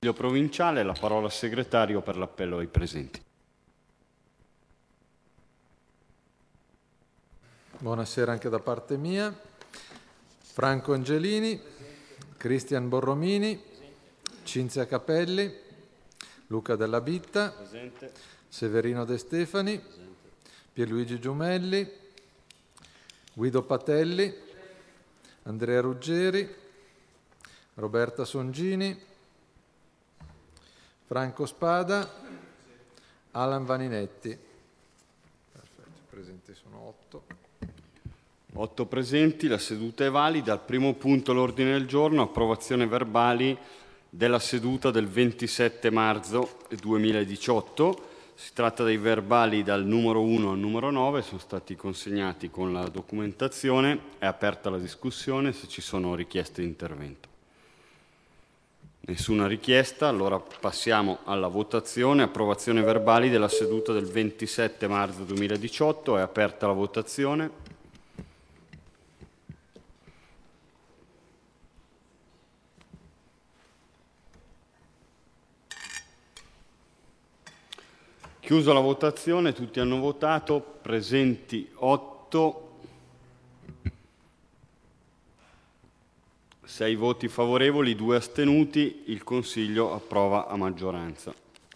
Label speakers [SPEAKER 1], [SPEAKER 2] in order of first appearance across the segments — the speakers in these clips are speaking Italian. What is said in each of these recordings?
[SPEAKER 1] provinciale, la parola al segretario per l'appello ai presenti.
[SPEAKER 2] Buonasera anche da parte mia. Franco Angelini, Cristian Borromini, Cinzia Capelli, Luca Della Bitta,
[SPEAKER 1] Presente.
[SPEAKER 2] Severino De Stefani, Pierluigi Giumelli, Guido Patelli, Andrea Ruggeri, Roberta Songini, Franco Spada, Alan Vaninetti. Perfetto, i presenti sono 8.
[SPEAKER 1] 8 presenti, la seduta è valida. Al primo punto all'ordine del giorno, approvazione verbali della seduta del 27 marzo 2018. Si tratta dei verbali dal numero 1 al numero 9, sono stati consegnati con la documentazione. È aperta la discussione, se ci sono richieste di intervento. Nessuna richiesta, allora passiamo alla votazione. Approvazione verbali della seduta del 27 marzo 2018, è aperta la votazione. Chiusa la votazione, tutti hanno votato, presenti 8, 6 voti favorevoli, 2 astenuti, il Consiglio approva a maggioranza.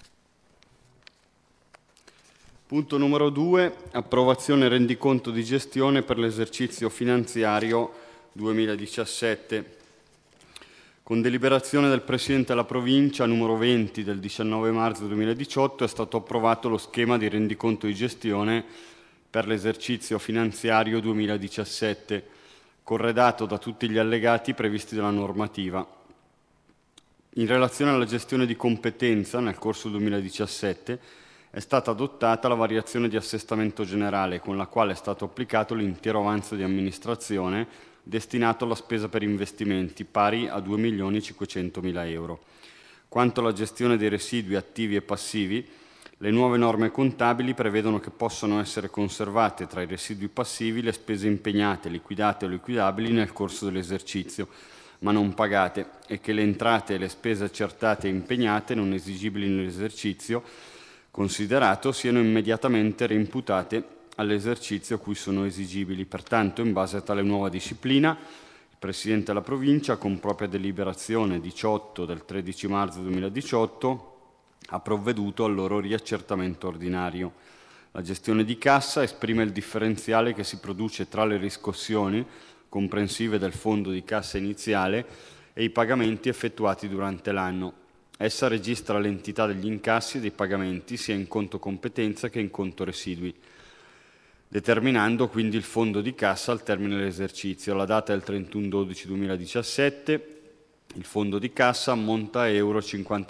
[SPEAKER 1] Punto numero 2, approvazione rendiconto di gestione per l'esercizio finanziario 2017. Con deliberazione del Presidente della Provincia numero 20 del 19 marzo 2018 è stato approvato lo schema di rendiconto di gestione per l'esercizio finanziario 2017, corredato da tutti gli allegati previsti dalla normativa. In relazione alla gestione di competenza nel corso 2017 è stata adottata la variazione di assestamento generale, con la quale è stato applicato l'intero avanzo di amministrazione destinato alla spesa per investimenti, pari a 2.500.000 euro. Quanto alla gestione dei residui attivi e passivi, le nuove norme contabili prevedono che possano essere conservate tra i residui passivi le spese impegnate, liquidate o liquidabili nel corso dell'esercizio, ma non pagate, e che le entrate e le spese accertate e impegnate non esigibili nell'esercizio considerato siano immediatamente reimputate all'esercizio a cui sono esigibili. Pertanto, in base a tale nuova disciplina, il Presidente della Provincia, con propria deliberazione 18 del 13 marzo 2018, ha provveduto al loro riaccertamento ordinario. La gestione di cassa esprime il differenziale che si produce tra le riscossioni, comprensive del fondo di cassa iniziale, e i pagamenti effettuati durante l'anno. Essa registra l'entità degli incassi e dei pagamenti sia in conto competenza che in conto residui, determinando quindi il fondo di cassa al termine dell'esercizio. Alla data del 31/12/2017 il fondo di cassa ammonta a euro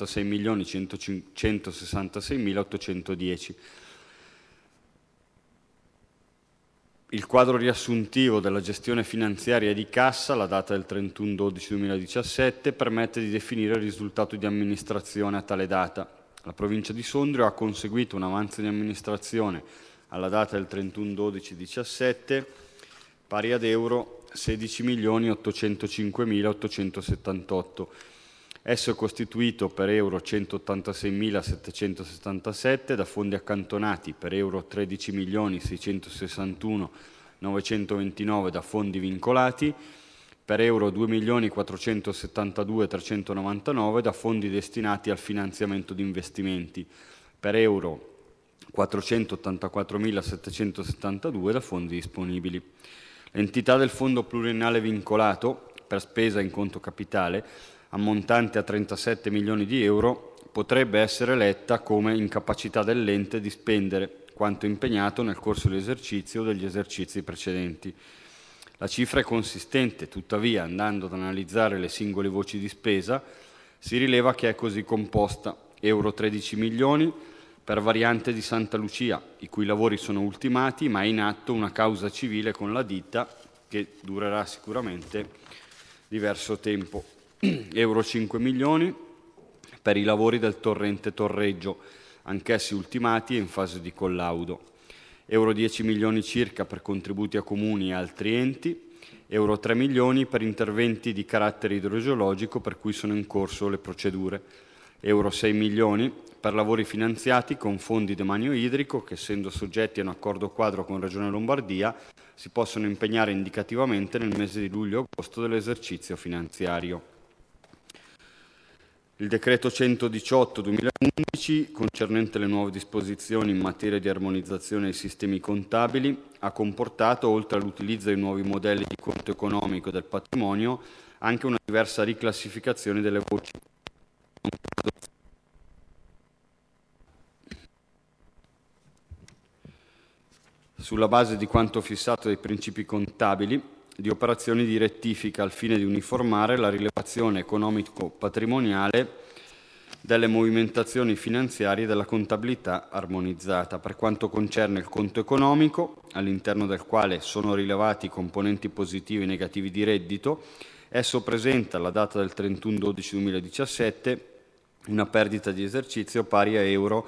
[SPEAKER 1] 56.166.810. Il quadro riassuntivo della gestione finanziaria di cassa, alla data del 31/12/2017, permette di definire il risultato di amministrazione a tale data. La Provincia di Sondrio ha conseguito un avanzo di amministrazione alla data del 31/12/17 pari ad euro 16.805.878. Esso è costituito per euro 186.777 da fondi accantonati, per euro 13.661.929 da fondi vincolati, per euro 2.472.399 da fondi destinati al finanziamento di investimenti, per euro 484.772 da fondi disponibili. L'entità del fondo pluriennale vincolato per spesa in conto capitale, ammontante a 37 milioni di euro, potrebbe essere letta come incapacità dell'ente di spendere quanto impegnato nel corso dell'esercizio o degli esercizi precedenti. La cifra è consistente, tuttavia, andando ad analizzare le singole voci di spesa, si rileva che è così composta: euro 13 milioni per variante di Santa Lucia, i cui lavori sono ultimati, ma è in atto una causa civile con la ditta che durerà sicuramente diverso tempo. Euro 5 milioni per i lavori del torrente Torreggio, anch'essi ultimati e in fase di collaudo. Euro 10 milioni circa per contributi a comuni e altri enti. Euro 3 milioni per interventi di carattere idrogeologico per cui sono in corso le procedure. euro 6 milioni per lavori finanziati con fondi demanio idrico che, essendo soggetti a un accordo quadro con Regione Lombardia, si possono impegnare indicativamente nel mese di luglio-agosto dell'esercizio finanziario. Il decreto 118/2011, concernente le nuove disposizioni in materia di armonizzazione dei sistemi contabili, ha comportato, oltre all'utilizzo dei nuovi modelli di conto economico del patrimonio, anche una diversa riclassificazione delle voci. Sulla base di quanto fissato dai principi contabili, di operazioni di rettifica al fine di uniformare la rilevazione economico-patrimoniale delle movimentazioni finanziarie della contabilità armonizzata. Per quanto concerne il conto economico, all'interno del quale sono rilevati i componenti positivi e negativi di reddito, esso presenta alla data del 31/12/2017 una perdita di esercizio pari a euro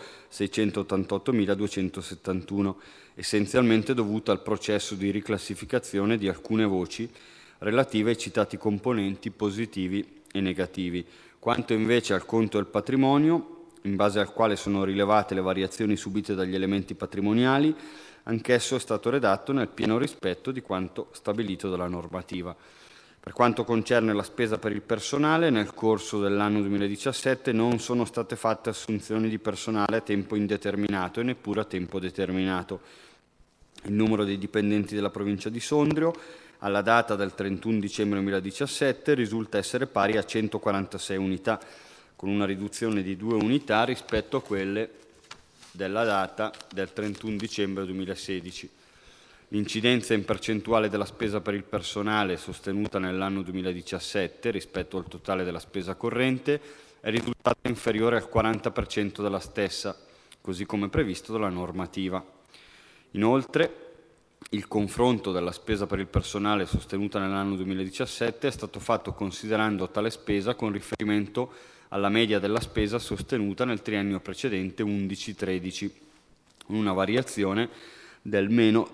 [SPEAKER 1] 688.271, essenzialmente dovuta al processo di riclassificazione di alcune voci relative ai citati componenti positivi e negativi. Quanto invece al conto del patrimonio, in base al quale sono rilevate le variazioni subite dagli elementi patrimoniali, anch'esso è stato redatto nel pieno rispetto di quanto stabilito dalla normativa. Per quanto concerne la spesa per il personale, nel corso dell'anno 2017 non sono state fatte assunzioni di personale a tempo indeterminato e neppure a tempo determinato. Il numero dei dipendenti della provincia di Sondrio alla data del 31 dicembre 2017 risulta essere pari a 146 unità, con una riduzione di 2 unità rispetto a quelle della data del 31 dicembre 2016. L'incidenza in percentuale della spesa per il personale sostenuta nell'anno 2017 rispetto al totale della spesa corrente è risultata inferiore al 40% della stessa, così come previsto dalla normativa. Inoltre, il confronto della spesa per il personale sostenuta nell'anno 2017 è stato fatto considerando tale spesa con riferimento alla media della spesa sostenuta nel triennio precedente 11-13, con una variazione del meno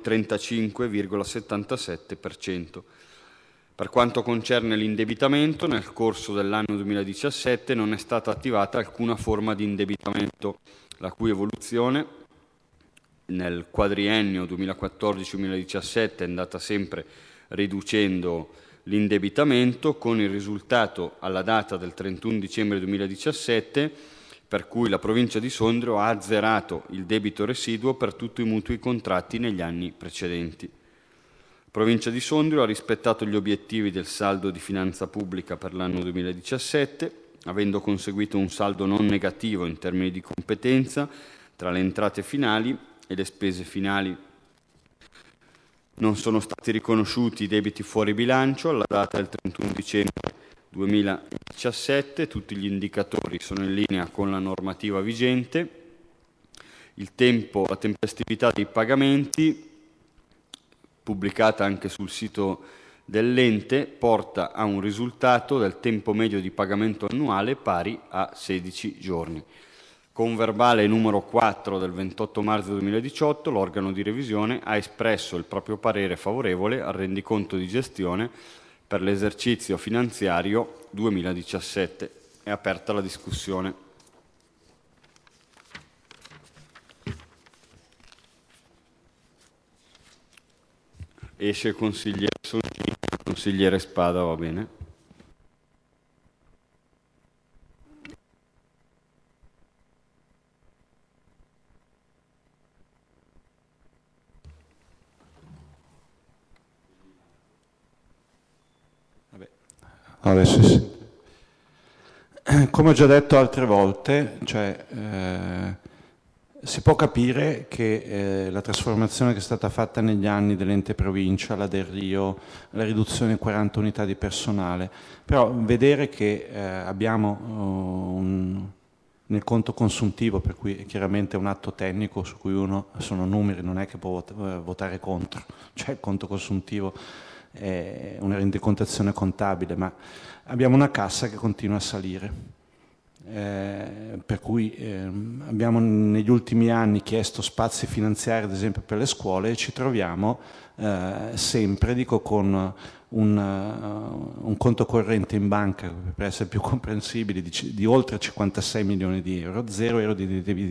[SPEAKER 1] 35,77%. Per quanto concerne l'indebitamento, nel corso dell'anno 2017 non è stata attivata alcuna forma di indebitamento, la cui evoluzione nel quadriennio 2014-2017 è andata sempre riducendo l'indebitamento, con il risultato alla data del 31 dicembre 2017 per cui la provincia di Sondrio ha azzerato il debito residuo per tutti i mutui contratti negli anni precedenti. La provincia di Sondrio ha rispettato gli obiettivi del saldo di finanza pubblica per l'anno 2017, avendo conseguito un saldo non negativo in termini di competenza tra le entrate finali e le spese finali. Non sono stati riconosciuti i debiti fuori bilancio alla data del 31 dicembre 2017, tutti gli indicatori sono in linea con la normativa vigente. La tempestività dei pagamenti, pubblicata anche sul sito dell'ente, porta a un risultato del tempo medio di pagamento annuale pari a 16 giorni. Con verbale numero 4 del 28 marzo 2018, l'organo di revisione ha espresso il proprio parere favorevole al rendiconto di gestione per l'esercizio finanziario 2017. È aperta la discussione. Esce il consigliere Songini, il consigliere Spada, va bene.
[SPEAKER 3] Adesso sì. Come ho già detto altre volte, si può capire che la trasformazione che è stata fatta negli anni dell'ente provincia, la del Rio, la riduzione di 40 unità di personale, però vedere che abbiamo nel conto consuntivo, per cui chiaramente è un atto tecnico su cui sono numeri, non è che può votare contro, cioè il conto consuntivo è una rendicontazione contabile, ma abbiamo una cassa che continua a salire. per cui abbiamo negli ultimi anni chiesto spazi finanziari ad esempio per le scuole e ci troviamo sempre con un conto corrente in banca, per essere più comprensibili, di oltre 56 milioni di euro, 0 euro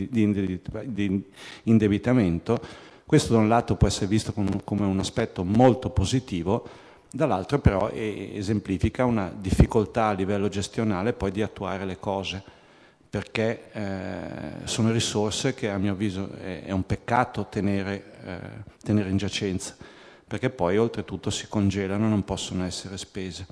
[SPEAKER 3] di indebitamento. Questo da un lato può essere visto come un aspetto molto positivo, dall'altro però esemplifica una difficoltà a livello gestionale poi di attuare le cose, perché sono risorse che a mio avviso è un peccato tenere in giacenza, perché poi oltretutto si congelano e non possono essere spese.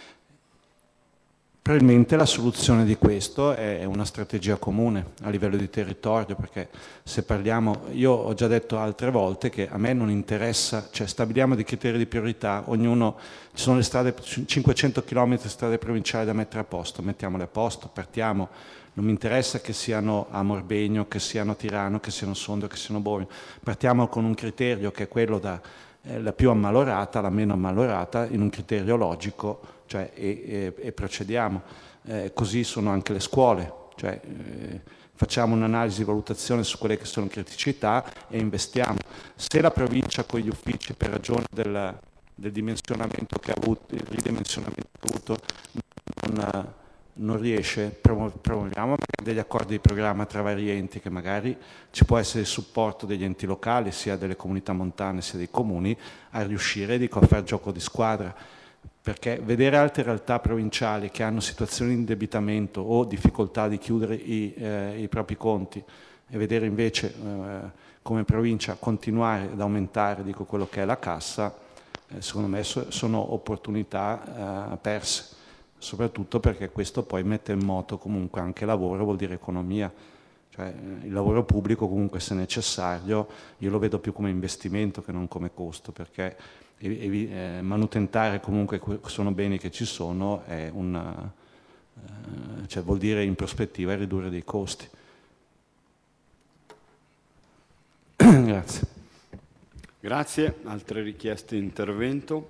[SPEAKER 3] Probabilmente la soluzione di questo è una strategia comune a livello di territorio, perché se parliamo, io ho già detto altre volte che a me non interessa, cioè stabiliamo dei criteri di priorità, ognuno, ci sono le strade, 500 km di strade provinciali da mettere a posto, mettiamole a posto, partiamo, non mi interessa che siano a Morbegno, che siano a Tirano, che siano Sondrio, che siano Bormio, partiamo con un criterio che è quello la più ammalorata, la meno ammalorata, in un criterio logico, cioè, e procediamo. Così sono anche le scuole, cioè, facciamo un'analisi di valutazione su quelle che sono criticità e investiamo. Se la provincia con gli uffici, per ragione del dimensionamento che ha avuto, il ridimensionamento che ha avuto, non riesce, promuoviamo degli accordi di programma tra vari enti, che magari ci può essere il supporto degli enti locali, sia delle comunità montane sia dei comuni, a riuscire a fare gioco di squadra, perché vedere altre realtà provinciali che hanno situazioni di indebitamento o difficoltà di chiudere i propri conti e vedere invece come provincia continuare ad aumentare quello che è la cassa, secondo me sono opportunità perse, soprattutto perché questo poi mette in moto comunque anche lavoro, vuol dire economia, cioè il lavoro pubblico comunque se necessario io lo vedo più come investimento che non come costo, perché manutentare comunque sono beni che ci sono è cioè vuol dire in prospettiva ridurre dei costi. Grazie.
[SPEAKER 1] Grazie. Altre richieste di intervento?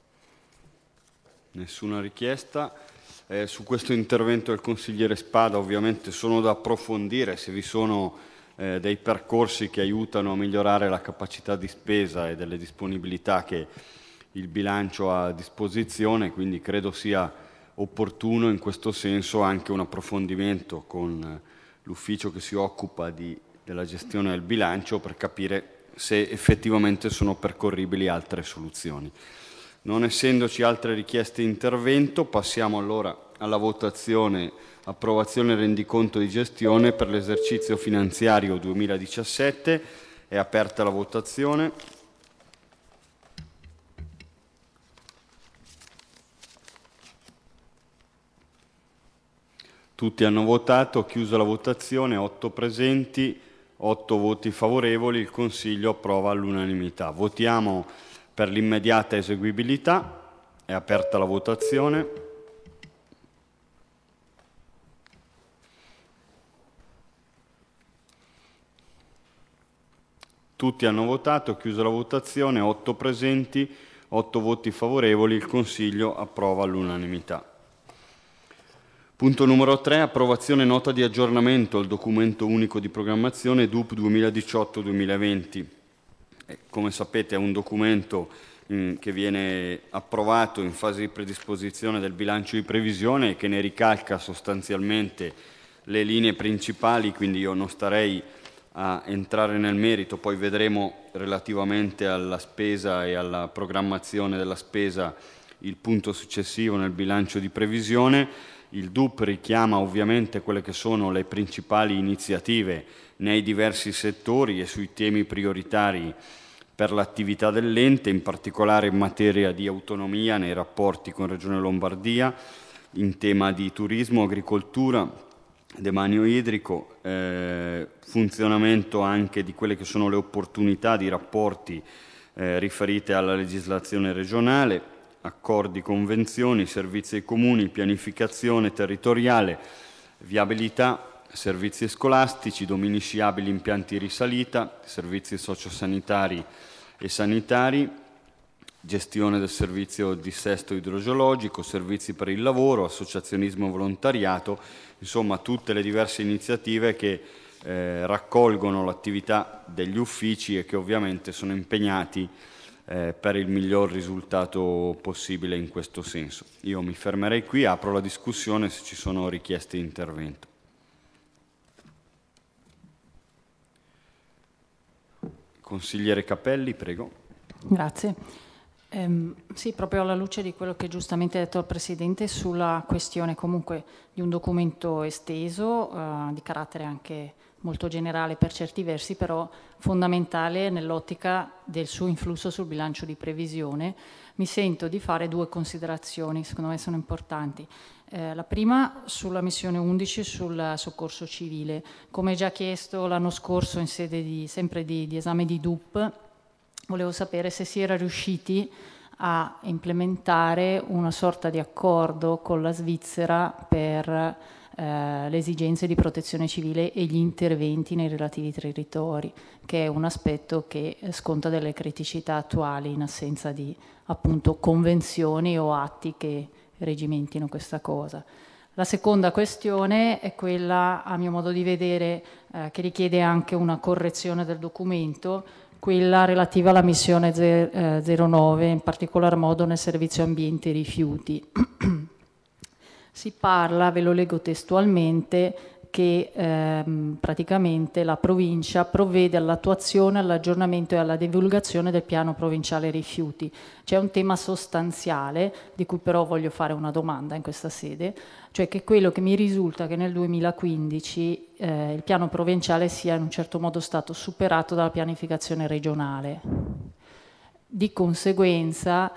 [SPEAKER 1] Nessuna richiesta. Su questo intervento del consigliere Spada ovviamente sono da approfondire se vi sono dei percorsi che aiutano a migliorare la capacità di spesa e delle disponibilità che il bilancio ha a disposizione, quindi credo sia opportuno in questo senso anche un approfondimento con l'ufficio che si occupa della gestione del bilancio per capire se effettivamente sono percorribili altre soluzioni. Non essendoci altre richieste di intervento, passiamo allora alla votazione. Approvazione rendiconto di gestione per l'esercizio finanziario 2017. È aperta la votazione. Tutti hanno votato, chiusa la votazione, 8 presenti, 8 voti favorevoli, il Consiglio approva all'unanimità. Votiamo per l'immediata eseguibilità. È aperta la votazione. Tutti hanno votato, chiusa la votazione, 8 presenti, 8 voti favorevoli, il Consiglio approva all'unanimità. Punto numero 3, approvazione nota di aggiornamento al documento unico di programmazione DUP 2018-2020. Come sapete è un documento che viene approvato in fase di predisposizione del bilancio di previsione e che ne ricalca sostanzialmente le linee principali, quindi io non starei a entrare nel merito, poi vedremo relativamente alla spesa e alla programmazione della spesa il punto successivo nel bilancio di previsione. Il DUP richiama ovviamente quelle che sono le principali iniziative nei diversi settori e sui temi prioritari per l'attività dell'ente, in particolare in materia di autonomia nei rapporti con Regione Lombardia, in tema di turismo, agricoltura, demanio idrico, funzionamento anche di quelle che sono le opportunità di rapporti riferite alla legislazione regionale, accordi, convenzioni, servizi ai comuni, pianificazione territoriale, viabilità, servizi scolastici, domini sciabili, impianti risalita, servizi sociosanitari e sanitari, gestione del servizio dissesto idrogeologico, servizi per il lavoro, associazionismo volontariato, insomma tutte le diverse iniziative che raccolgono l'attività degli uffici e che ovviamente sono impegnati per il miglior risultato possibile in questo senso. Io mi fermerei qui, apro la discussione se ci sono richieste di intervento. Consigliere Capelli, prego.
[SPEAKER 4] Grazie. Sì, proprio alla luce di quello che giustamente ha detto il Presidente sulla questione comunque di un documento esteso, di carattere anche molto generale per certi versi, però fondamentale nell'ottica del suo influsso sul bilancio di previsione, mi sento di fare due considerazioni, secondo me sono importanti. La prima sulla missione 11 sul soccorso civile. Come già chiesto l'anno scorso in sede sempre di esame di DUP, volevo sapere se si era riusciti a implementare una sorta di accordo con la Svizzera per le esigenze di protezione civile e gli interventi nei relativi territori, che è un aspetto che sconta delle criticità attuali in assenza di appunto convenzioni o atti che regimentino questa cosa. La seconda questione è quella, a mio modo di vedere, che richiede anche una correzione del documento, quella relativa alla missione 09, in particolar modo nel servizio ambiente e rifiuti. Si parla, ve lo leggo testualmente, che praticamente la provincia provvede all'attuazione, all'aggiornamento e alla divulgazione del piano provinciale rifiuti. C'è un tema sostanziale di cui però voglio fare una domanda in questa sede, cioè che quello che mi risulta che nel 2015 il piano provinciale sia in un certo modo stato superato dalla pianificazione regionale. Di conseguenza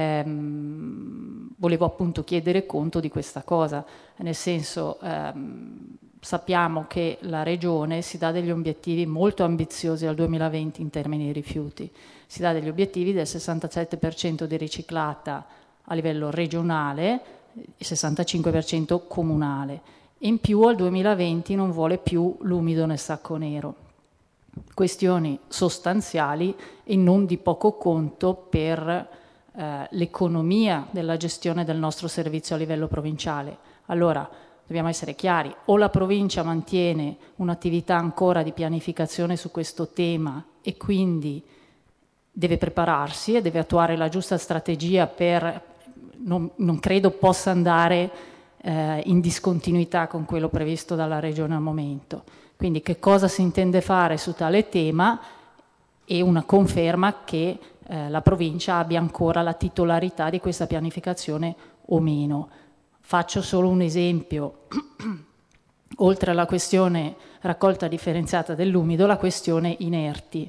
[SPEAKER 4] volevo appunto chiedere conto di questa cosa, nel senso sappiamo che la Regione si dà degli obiettivi molto ambiziosi al 2020 in termini di rifiuti, si dà degli obiettivi del 67% di riciclata a livello regionale e 65% comunale. In più al 2020 non vuole più l'umido nel sacco nero. Questioni sostanziali e non di poco conto per l'economia della gestione del nostro servizio a livello provinciale. Allora, dobbiamo essere chiari, o la provincia mantiene un'attività ancora di pianificazione su questo tema e quindi deve prepararsi e deve attuare la giusta strategia per, non credo possa andare in discontinuità con quello previsto dalla Regione al momento. Quindi che cosa si intende fare su tale tema e una conferma che la provincia abbia ancora la titolarità di questa pianificazione o meno. Faccio solo un esempio. Oltre alla questione raccolta differenziata dell'umido, la questione inerti.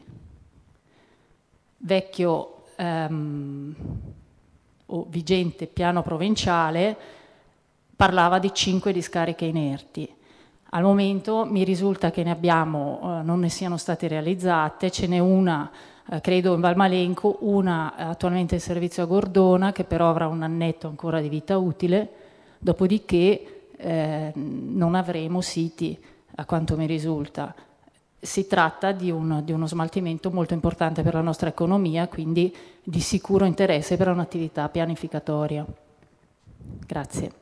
[SPEAKER 4] Vecchio o vigente piano provinciale parlava di 5 discariche inerti. Al momento mi risulta che ne abbiamo, non ne siano state realizzate, ce n'è una, credo in Valmalenco, una attualmente in servizio a Gordona, che però avrà un annetto ancora di vita utile, dopodiché non avremo siti, a quanto mi risulta. Si tratta di uno smaltimento molto importante per la nostra economia, quindi di sicuro interesse per un'attività pianificatoria. Grazie.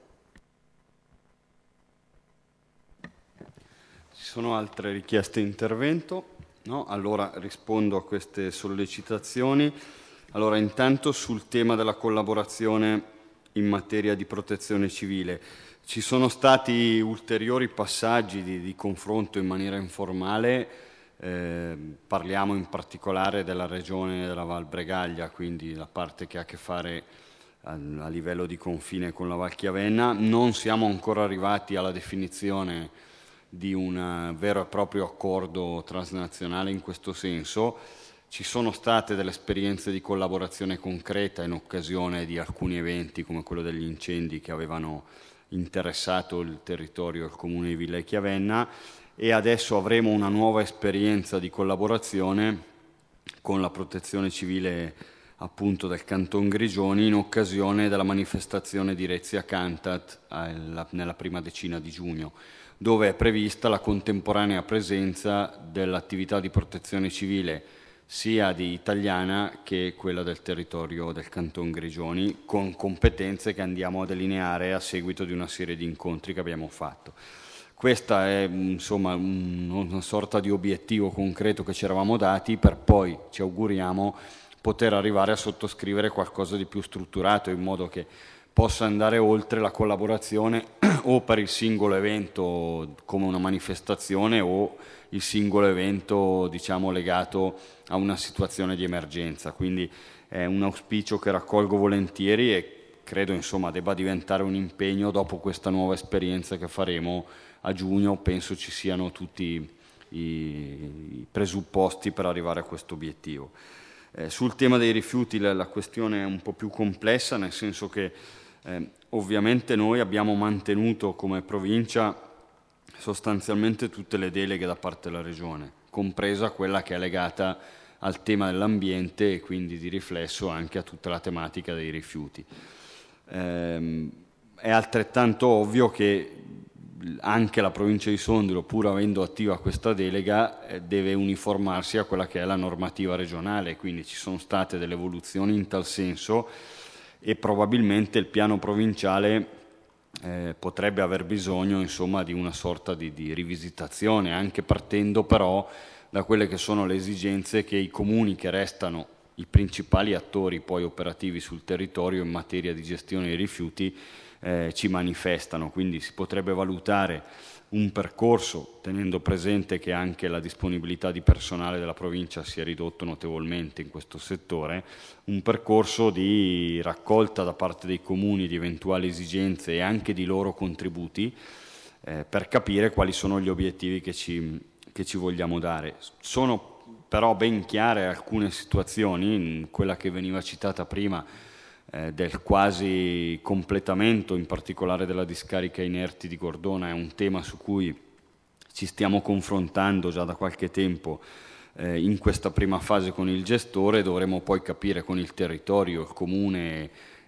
[SPEAKER 1] Ci sono altre richieste di intervento? No? Allora rispondo a queste sollecitazioni. Allora, intanto sul tema della collaborazione in materia di protezione civile. Ci sono stati ulteriori passaggi di confronto in maniera informale, parliamo in particolare della regione della Val Bregaglia, quindi la parte che ha a che fare a livello di confine con la Val Chiavenna. Non siamo ancora arrivati alla definizione di un vero e proprio accordo transnazionale in questo senso. Ci sono state delle esperienze di collaborazione concreta in occasione di alcuni eventi come quello degli incendi che avevano interessato il territorio del comune di Villa Chiavenna, e adesso avremo una nuova esperienza di collaborazione con la protezione civile appunto del Canton Grigioni in occasione della manifestazione di Rezia Cantat nella prima decina di giugno, dove è prevista la contemporanea presenza dell'attività di protezione civile sia di italiana che quella del territorio del Canton Grigioni, con competenze che andiamo a delineare a seguito di una serie di incontri che abbiamo fatto. Questa è insomma una sorta di obiettivo concreto che ci eravamo dati, per poi, ci auguriamo, poter arrivare a sottoscrivere qualcosa di più strutturato, in modo che possa andare oltre la collaborazione o per il singolo evento come una manifestazione o il singolo evento, diciamo, legato a una situazione di emergenza. Quindi è un auspicio che raccolgo volentieri e credo insomma debba diventare un impegno dopo questa nuova esperienza che faremo a giugno. Penso ci siano tutti i presupposti per arrivare a questo obiettivo. Sul tema dei rifiuti la questione è un po' più complessa, nel senso che ovviamente noi abbiamo mantenuto come provincia sostanzialmente tutte le deleghe da parte della Regione, compresa quella che è legata al tema dell'ambiente e quindi di riflesso anche a tutta la tematica dei rifiuti. È altrettanto ovvio che anche la provincia di Sondrio, pur avendo attiva questa delega, deve uniformarsi a quella che è la normativa regionale, quindi ci sono state delle evoluzioni in tal senso e probabilmente il piano provinciale potrebbe aver bisogno insomma di una sorta di rivisitazione, anche partendo però da quelle che sono le esigenze che i comuni, che restano i principali attori poi operativi sul territorio in materia di gestione dei rifiuti, ci manifestano. Quindi si potrebbe valutare un percorso, tenendo presente che anche la disponibilità di personale della provincia si è ridotto notevolmente in questo settore, un percorso di raccolta da parte dei comuni di eventuali esigenze e anche di loro contributi per capire quali sono gli obiettivi che ci vogliamo dare. Sono però ben chiare alcune situazioni, quella che veniva citata prima del quasi completamento, in particolare della discarica inerti di Gordona, è un tema su cui ci stiamo confrontando già da qualche tempo in questa prima fase con il gestore. Dovremo poi capire con il territorio, il comune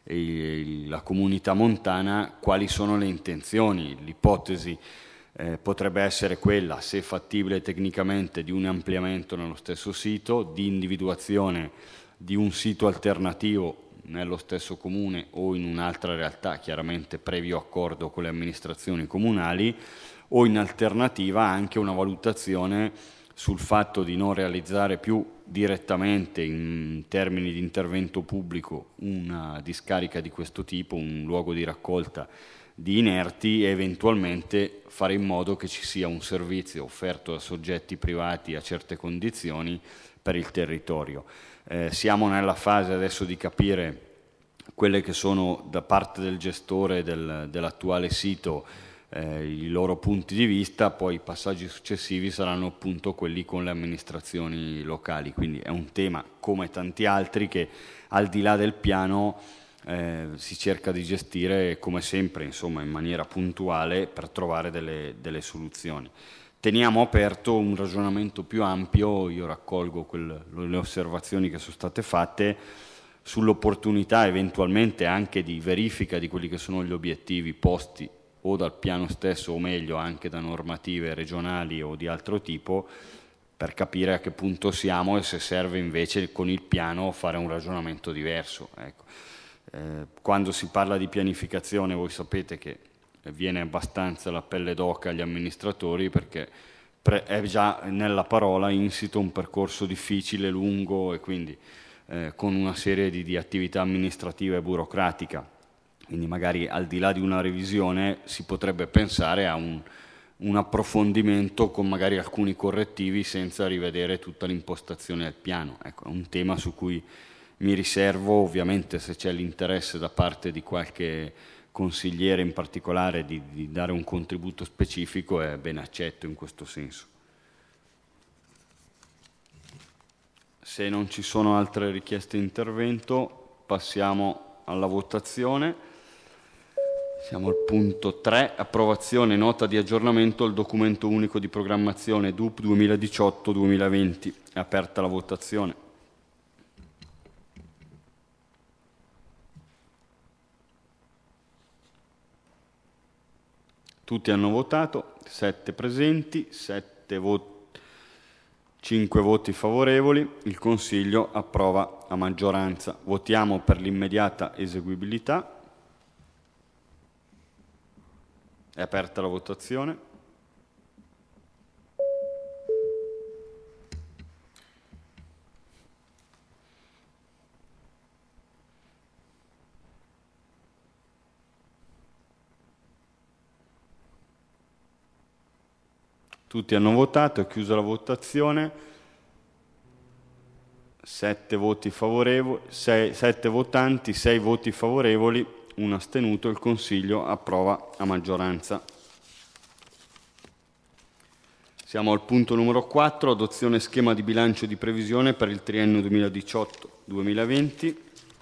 [SPEAKER 1] e la comunità montana quali sono le intenzioni. L'ipotesi potrebbe essere quella, se fattibile tecnicamente, di un ampliamento nello stesso sito, di individuazione di un sito alternativo nello stesso comune o in un'altra realtà, chiaramente previo accordo con le amministrazioni comunali, o in alternativa anche una valutazione sul fatto di non realizzare più direttamente in termini di intervento pubblico una discarica di questo tipo, un luogo di raccolta di inerti, e eventualmente fare in modo che ci sia un servizio offerto da soggetti privati a certe condizioni per il territorio. Siamo nella fase adesso di capire quelle che sono da parte del gestore dell'attuale sito i loro punti di vista, poi i passaggi successivi saranno appunto quelli con le amministrazioni locali. Quindi è un tema, come tanti altri, che al di là del piano si cerca di gestire come sempre, insomma, in maniera puntuale per trovare delle soluzioni. Teniamo aperto un ragionamento più ampio. Io raccolgo le osservazioni che sono state fatte sull'opportunità eventualmente anche di verifica di quelli che sono gli obiettivi posti o dal piano stesso, o meglio anche da normative regionali o di altro tipo, per capire a che punto siamo e se serve invece con il piano fare un ragionamento diverso. Ecco. Quando si parla di pianificazione, voi sapete che viene abbastanza la pelle d'oca agli amministratori, perché è già nella parola insito un percorso difficile, lungo e quindi con una serie di attività amministrativa e burocratica. Quindi magari al di là di una revisione si potrebbe pensare a un approfondimento con magari alcuni correttivi senza rivedere tutta l'impostazione del piano. Ecco, è un tema su cui mi riservo, ovviamente, se c'è l'interesse da parte di qualche consigliere in particolare di dare un contributo specifico, è ben accetto in questo senso. Se non ci sono altre richieste di intervento, passiamo alla votazione. Siamo al punto 3, approvazione nota di aggiornamento al documento unico di programmazione DUP 2018-2020. È aperta la votazione. Tutti hanno votato, 7 presenti, 7 voti. 5 voti favorevoli, il Consiglio approva a maggioranza. Votiamo per l'immediata eseguibilità. È aperta la votazione. Tutti hanno votato, è chiusa la votazione. 7 voti favorevoli, 7 votanti, 6 voti favorevoli, 1 astenuto. Il Consiglio approva a maggioranza. Siamo al punto numero 4, adozione schema di bilancio di previsione per il triennio 2018-2020.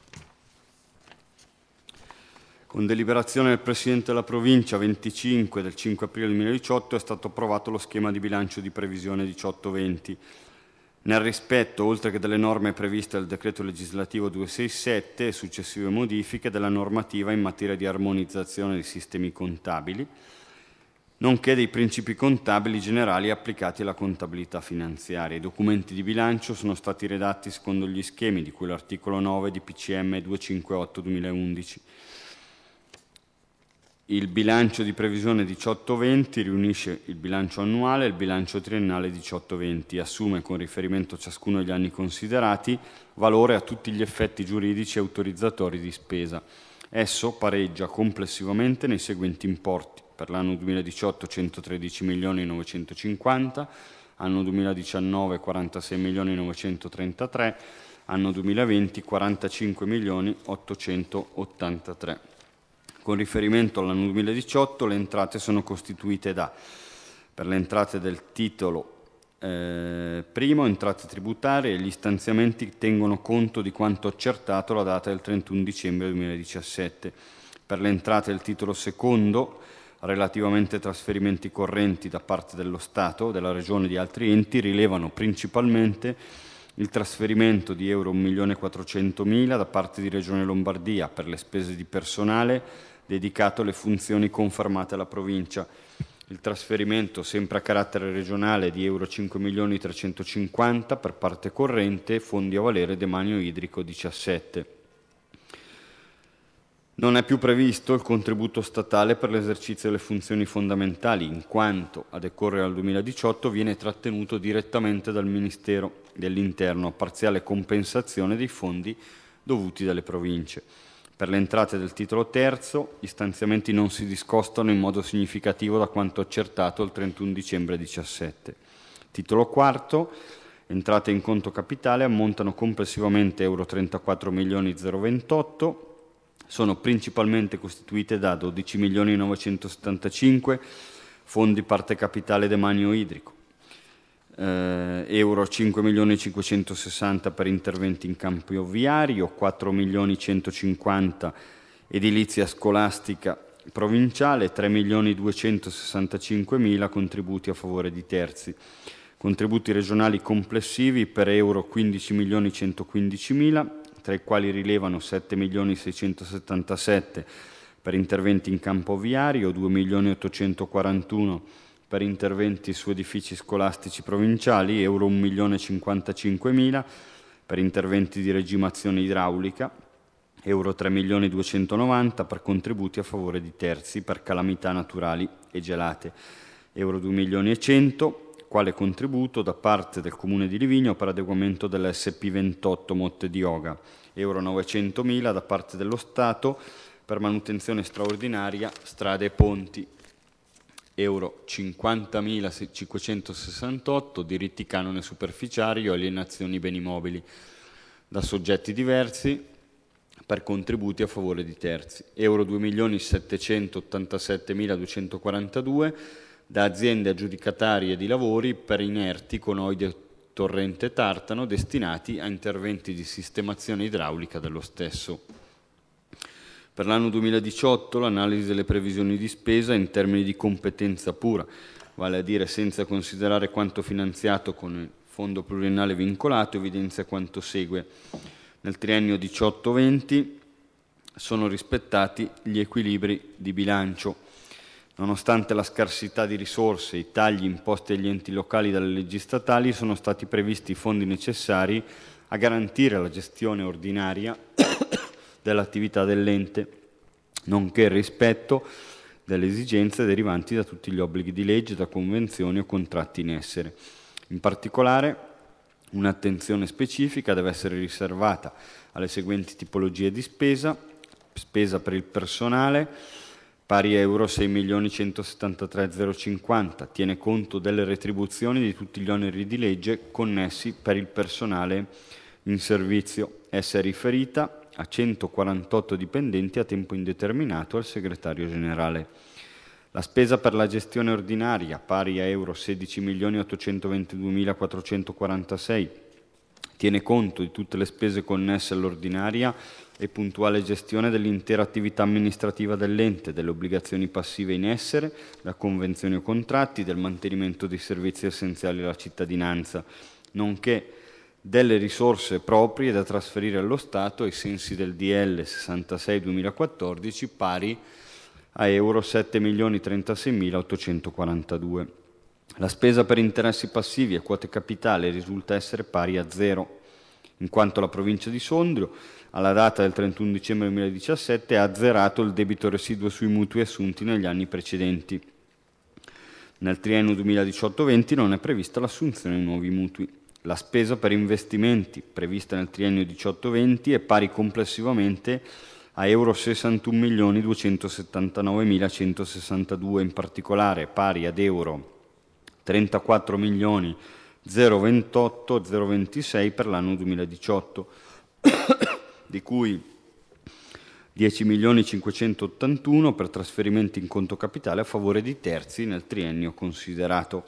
[SPEAKER 1] Con deliberazione del Presidente della Provincia 25 del 5 aprile 2018 è stato approvato lo schema di bilancio di previsione 18-20. Nel rispetto, oltre che delle norme previste dal Decreto Legislativo 267 e successive modifiche della normativa in materia di armonizzazione dei sistemi contabili, nonché dei principi contabili generali applicati alla contabilità finanziaria. I documenti di bilancio sono stati redatti secondo gli schemi di cui l'articolo 9 di PCM 258/2011. Il bilancio di previsione 18-20 riunisce il bilancio annuale e il bilancio triennale 18-20, assume con riferimento a ciascuno degli anni considerati valore a tutti gli effetti giuridici e autorizzatori di spesa. Esso pareggia complessivamente nei seguenti importi: per l'anno 2018 113.950.000, anno 2019 46.933.000, anno 2020 45.883.000. Con riferimento all'anno 2018 le entrate sono costituite da: per le entrate del titolo primo, entrate tributarie, gli stanziamenti tengono conto di quanto accertato alla data del 31 dicembre 2017. Per le entrate del titolo secondo, relativamente ai trasferimenti correnti da parte dello Stato, della Regione e di altri enti, rilevano principalmente il trasferimento di euro 1.400.000 da parte di Regione Lombardia per le spese di personale dedicato alle funzioni confermate alla provincia, il trasferimento sempre a carattere regionale di euro 5.350.000 per parte corrente, fondi a valere demanio idrico 17. Non è più previsto il contributo statale per l'esercizio delle funzioni fondamentali, in quanto a decorrere dal 2018 viene trattenuto direttamente dal Ministero dell'Interno a parziale compensazione dei fondi dovuti dalle province. Per le entrate del titolo terzo, gli stanziamenti non si discostano in modo significativo da quanto accertato il 31 dicembre 2017. Titolo quarto, entrate in conto capitale ammontano complessivamente euro 34.028.000, sono principalmente costituite da 12.975.000 fondi parte capitale demanio idrico, euro 5.560.000 per interventi in campo viario, 4.150.000 edilizia scolastica provinciale, 3.265.000 contributi a favore di terzi. Contributi regionali complessivi per euro 15.115.000, tra i quali rilevano 7.677.000 per interventi in campo viario, 2.841.000 per interventi su edifici scolastici provinciali, euro 1.055.000 per interventi di regimazione idraulica, euro 3.290.000 per contributi a favore di terzi per calamità naturali e gelate, euro 2.100.000, quale contributo da parte del Comune di Livigno per adeguamento dell'SP28 Motte di Oga, euro 900.000 da parte dello Stato per manutenzione straordinaria strade e ponti, euro 50.568 diritti canone superficiari o alienazioni beni mobili da soggetti diversi per contributi a favore di terzi, euro 2.787.242 da aziende aggiudicatarie di lavori per inerti conoide torrente Tartano destinati a interventi di sistemazione idraulica dello stesso. Per l'anno 2018 l'analisi delle previsioni di spesa in termini di competenza pura, vale a dire senza considerare quanto finanziato con il fondo pluriennale vincolato, evidenzia quanto segue. Nel triennio 18-20 sono rispettati gli equilibri di bilancio. Nonostante la scarsità di risorse e i tagli imposti agli enti locali dalle leggi statali, sono stati previsti i fondi necessari a garantire la gestione ordinaria dell'attività dell'ente, nonché il rispetto delle esigenze derivanti da tutti gli obblighi di legge, da convenzioni o contratti in essere. In particolare, un'attenzione specifica deve essere riservata alle seguenti tipologie di spesa: spesa per il personale, pari a euro 6.173.050, tiene conto delle retribuzioni di tutti gli oneri di legge connessi per il personale in servizio. Essa è riferita a 148 dipendenti a tempo indeterminato al segretario generale. La spesa per la gestione ordinaria, pari a euro 16.822.446, tiene conto di tutte le spese connesse all'ordinaria e puntuale gestione dell'intera attività amministrativa dell'ente, delle obbligazioni passive in essere, da convenzioni o contratti, del mantenimento dei servizi essenziali alla cittadinanza, nonché delle risorse proprie da trasferire allo Stato ai sensi del DL 66-2014, pari a euro 7.036.842. La spesa per interessi passivi e quote capitale risulta essere pari a zero, in quanto la provincia di Sondrio, alla data del 31 dicembre 2017, ha azzerato il debito residuo sui mutui assunti negli anni precedenti. Nel triennio 2018-20 non è prevista l'assunzione di nuovi mutui. La spesa per investimenti prevista nel triennio 18-20 è pari complessivamente a euro 61.279.162, in particolare pari ad euro 34.028.026 per l'anno 2018, di cui 10.581 per trasferimenti in conto capitale a favore di terzi nel triennio considerato.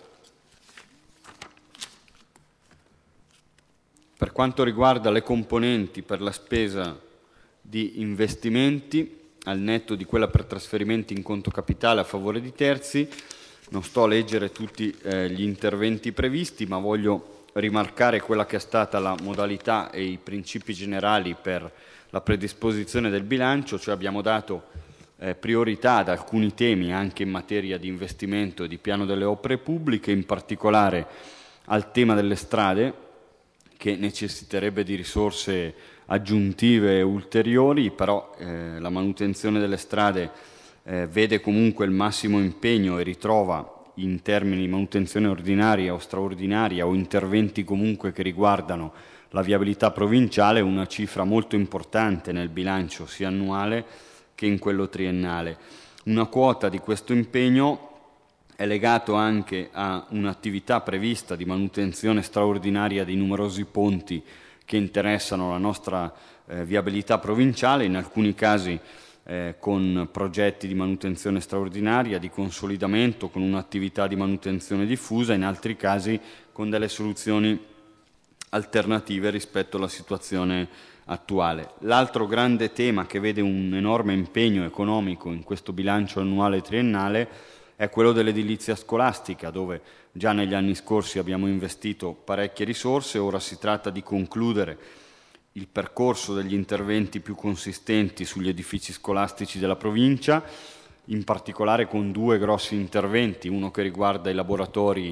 [SPEAKER 1] Per quanto riguarda le componenti per la spesa di investimenti, al netto di quella per trasferimenti in conto capitale a favore di terzi, non sto a leggere tutti gli interventi previsti, ma voglio rimarcare quella che è stata la modalità e i principi generali per la predisposizione del bilancio, cioè abbiamo dato priorità ad alcuni temi anche in materia di investimento e di piano delle opere pubbliche, in particolare al tema delle strade, che necessiterebbe di risorse aggiuntive ulteriori, però la manutenzione delle strade vede comunque il massimo impegno e ritrova in termini di manutenzione ordinaria o straordinaria o interventi comunque che riguardano la viabilità provinciale una cifra molto importante nel bilancio sia annuale che in quello triennale. Una quota di questo impegno è legato anche a un'attività prevista di manutenzione straordinaria di numerosi ponti che interessano la nostra viabilità provinciale, in alcuni casi con progetti di manutenzione straordinaria, di consolidamento, con un'attività di manutenzione diffusa, in altri casi con delle soluzioni alternative rispetto alla situazione attuale. L'altro grande tema che vede un enorme impegno economico in questo bilancio annuale triennale è quello dell'edilizia scolastica, dove già negli anni scorsi abbiamo investito parecchie risorse. Ora si tratta di concludere il percorso degli interventi più consistenti sugli edifici scolastici della provincia, in particolare con due grossi interventi, uno che riguarda i laboratori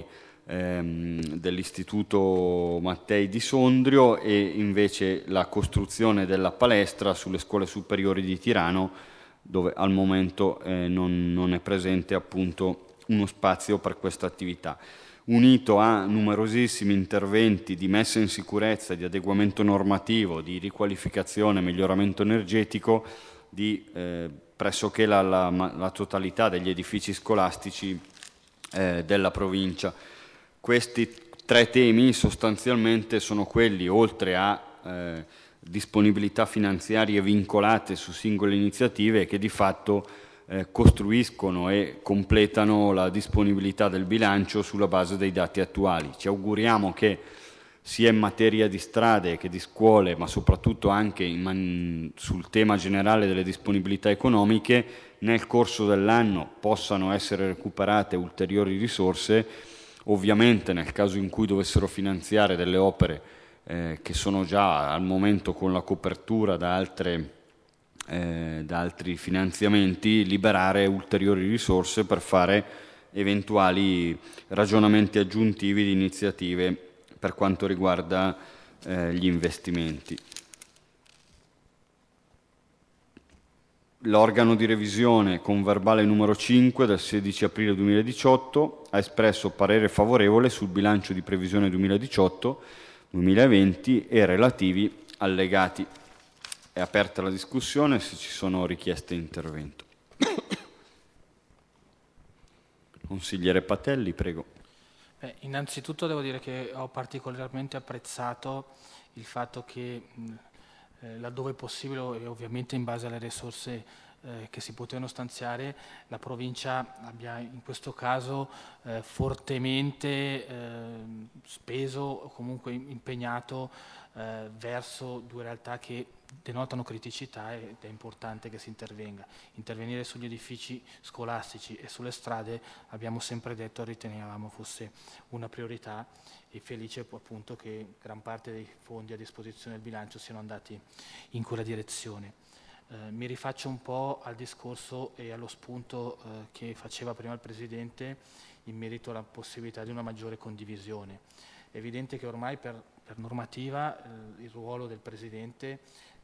[SPEAKER 1] dell'Istituto Mattei di Sondrio e invece la costruzione della palestra sulle scuole superiori di Tirano, dove al momento non è presente appunto uno spazio per questa attività, unito a numerosissimi interventi di messa in sicurezza, di adeguamento normativo, di riqualificazione, miglioramento energetico di pressoché la totalità degli edifici scolastici della provincia. Questi tre temi sostanzialmente sono quelli, oltre a disponibilità finanziarie vincolate su singole iniziative, che di fatto costruiscono e completano la disponibilità del bilancio sulla base dei dati attuali. Ci auguriamo che sia in materia di strade che di scuole, ma soprattutto anche sul tema generale delle disponibilità economiche, nel corso dell'anno possano essere recuperate ulteriori risorse. Ovviamente nel caso in cui dovessero finanziare delle opere che sono già al momento con la copertura da altre da altri finanziamenti, liberare ulteriori risorse per fare eventuali ragionamenti aggiuntivi di iniziative per quanto riguarda gli investimenti. L'organo di revisione con verbale numero 5 del 16 aprile 2018 ha espresso parere favorevole sul bilancio di previsione 2018-2020 e relativi allegati. È aperta la discussione, se ci sono richieste di intervento. Consigliere Patelli, prego.
[SPEAKER 5] Innanzitutto devo dire che ho particolarmente apprezzato il fatto che laddove possibile e ovviamente in base alle risorse che si potevano stanziare, la provincia abbia in questo caso fortemente speso o comunque impegnato verso due realtà che denotano criticità ed è importante che si intervenga. Intervenire sugli edifici scolastici e sulle strade abbiamo sempre detto, ritenevamo fosse una priorità e felice appunto che gran parte dei fondi a disposizione del bilancio siano andati in quella direzione. Mi rifaccio un po' al discorso e allo spunto che faceva prima il Presidente in merito alla possibilità di una maggiore condivisione. È evidente che ormai per normativa il ruolo del Presidente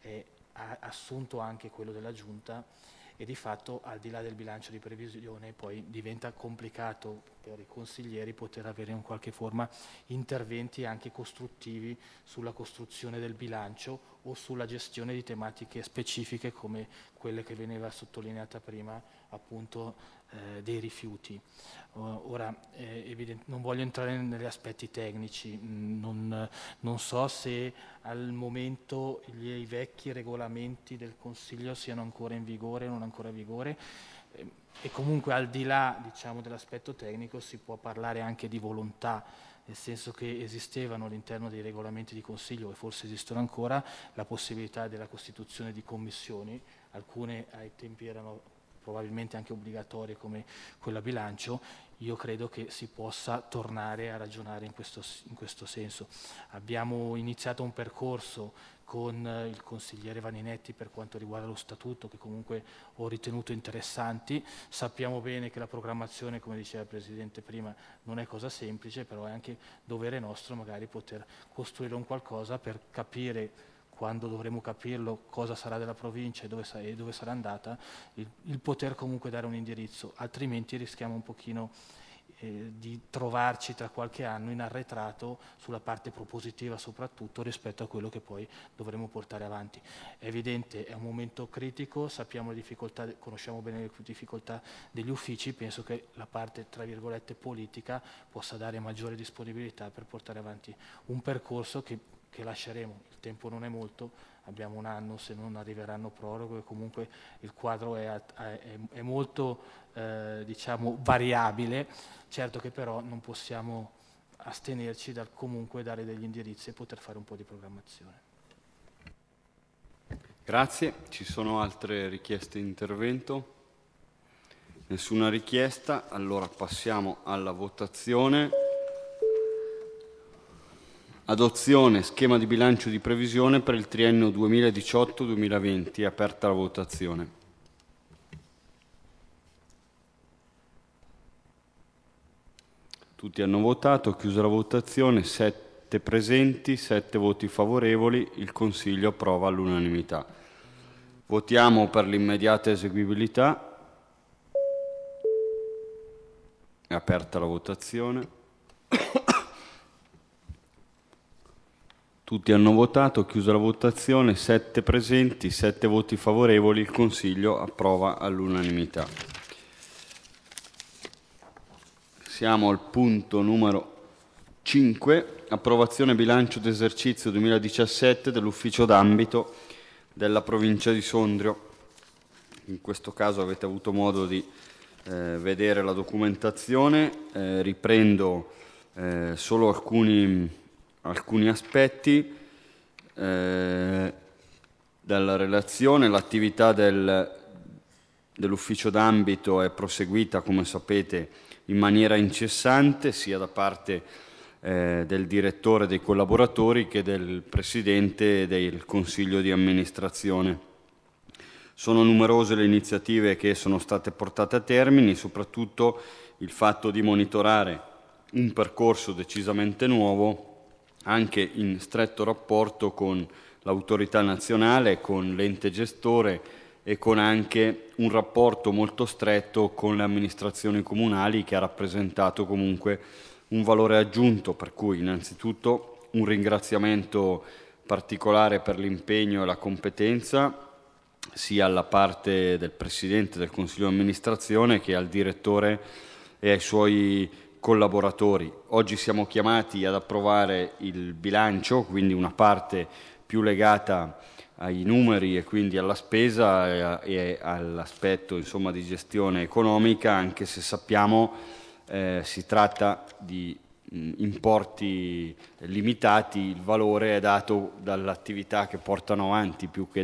[SPEAKER 5] ha assunto anche quello della Giunta e di fatto al di là del bilancio di previsione poi diventa complicato per i consiglieri poter avere in qualche forma interventi anche costruttivi sulla costruzione del bilancio o sulla gestione di tematiche specifiche come quelle che veniva sottolineata prima appunto dei rifiuti. Ora non voglio entrare negli aspetti tecnici, non so se al momento i vecchi regolamenti del Consiglio siano ancora in vigore o non ancora in vigore e comunque al di là diciamo, dell'aspetto tecnico si può parlare anche di volontà, nel senso che esistevano all'interno dei regolamenti di Consiglio e forse esistono ancora la possibilità della costituzione di commissioni, alcune ai tempi erano probabilmente anche obbligatorie come quella bilancio. Io credo che si possa tornare a ragionare in questo senso. Abbiamo iniziato un percorso con il consigliere Vaninetti per quanto riguarda lo statuto, che comunque ho ritenuto interessanti. Sappiamo bene che la programmazione, come diceva il Presidente prima, non è cosa semplice, però è anche dovere nostro magari poter costruire un qualcosa per capire quando dovremo capirlo cosa sarà della provincia e dove sarà andata, il poter comunque dare un indirizzo, altrimenti rischiamo un pochino di trovarci tra qualche anno in arretrato sulla parte propositiva soprattutto rispetto a quello che poi dovremo portare avanti. È evidente, è un momento critico, sappiamo le difficoltà, conosciamo bene le difficoltà degli uffici, penso che la parte tra virgolette politica possa dare maggiore disponibilità per portare avanti un percorso che lasceremo, il tempo non è molto, abbiamo un anno se non arriveranno proroghe, comunque il quadro è molto diciamo variabile, certo che però non possiamo astenerci dal comunque dare degli indirizzi e poter fare un po' di programmazione.
[SPEAKER 1] Grazie, ci sono altre richieste di intervento? Nessuna richiesta, allora passiamo alla votazione. Adozione schema di bilancio di previsione per il triennio 2018-2020. È aperta la votazione. Tutti hanno votato, chiusa la votazione, 7 presenti, 7 voti favorevoli, il Consiglio approva all'unanimità. Votiamo per l'immediata eseguibilità. È aperta la votazione. Tutti hanno votato, chiusa la votazione, 7 presenti, 7 voti favorevoli, il Consiglio approva all'unanimità. Siamo al punto numero 5, approvazione bilancio d'esercizio 2017 dell'ufficio d'ambito della provincia di Sondrio. In questo caso avete avuto modo di vedere la documentazione, riprendo solo alcuni aspetti della relazione. L'attività dell'ufficio d'ambito è proseguita, come sapete, in maniera incessante, sia da parte del direttore e dei collaboratori che del presidente e del consiglio di amministrazione. Sono numerose le iniziative che sono state portate a termine, soprattutto il fatto di monitorare un percorso decisamente nuovo, anche in stretto rapporto con l'autorità nazionale, con l'ente gestore e con anche un rapporto molto stretto con le amministrazioni comunali, che ha rappresentato comunque un valore aggiunto, per cui innanzitutto un ringraziamento particolare per l'impegno e la competenza sia alla parte del Presidente del Consiglio di amministrazione che al Direttore e ai suoi collaboratori. Oggi siamo chiamati ad approvare il bilancio, quindi una parte più legata ai numeri e quindi alla spesa e all'aspetto insomma di gestione economica, anche se sappiamo si tratta di importi limitati, il valore è dato dall'attività che portano avanti più che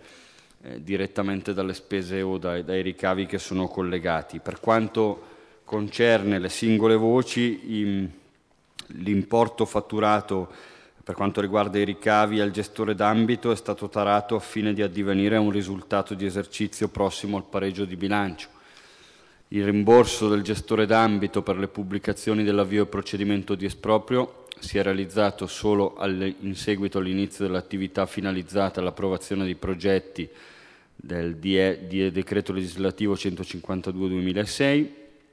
[SPEAKER 1] direttamente dalle spese o dai ricavi che sono collegati. Per quanto concerne le singole voci, l'importo fatturato per quanto riguarda i ricavi al gestore d'ambito è stato tarato a fine di addivenire a un risultato di esercizio prossimo al pareggio di bilancio. Il rimborso del gestore d'ambito per le pubblicazioni dell'avvio e procedimento di esproprio si è realizzato solo in seguito all'inizio dell'attività finalizzata all'approvazione dei progetti del decreto legislativo 152/2006.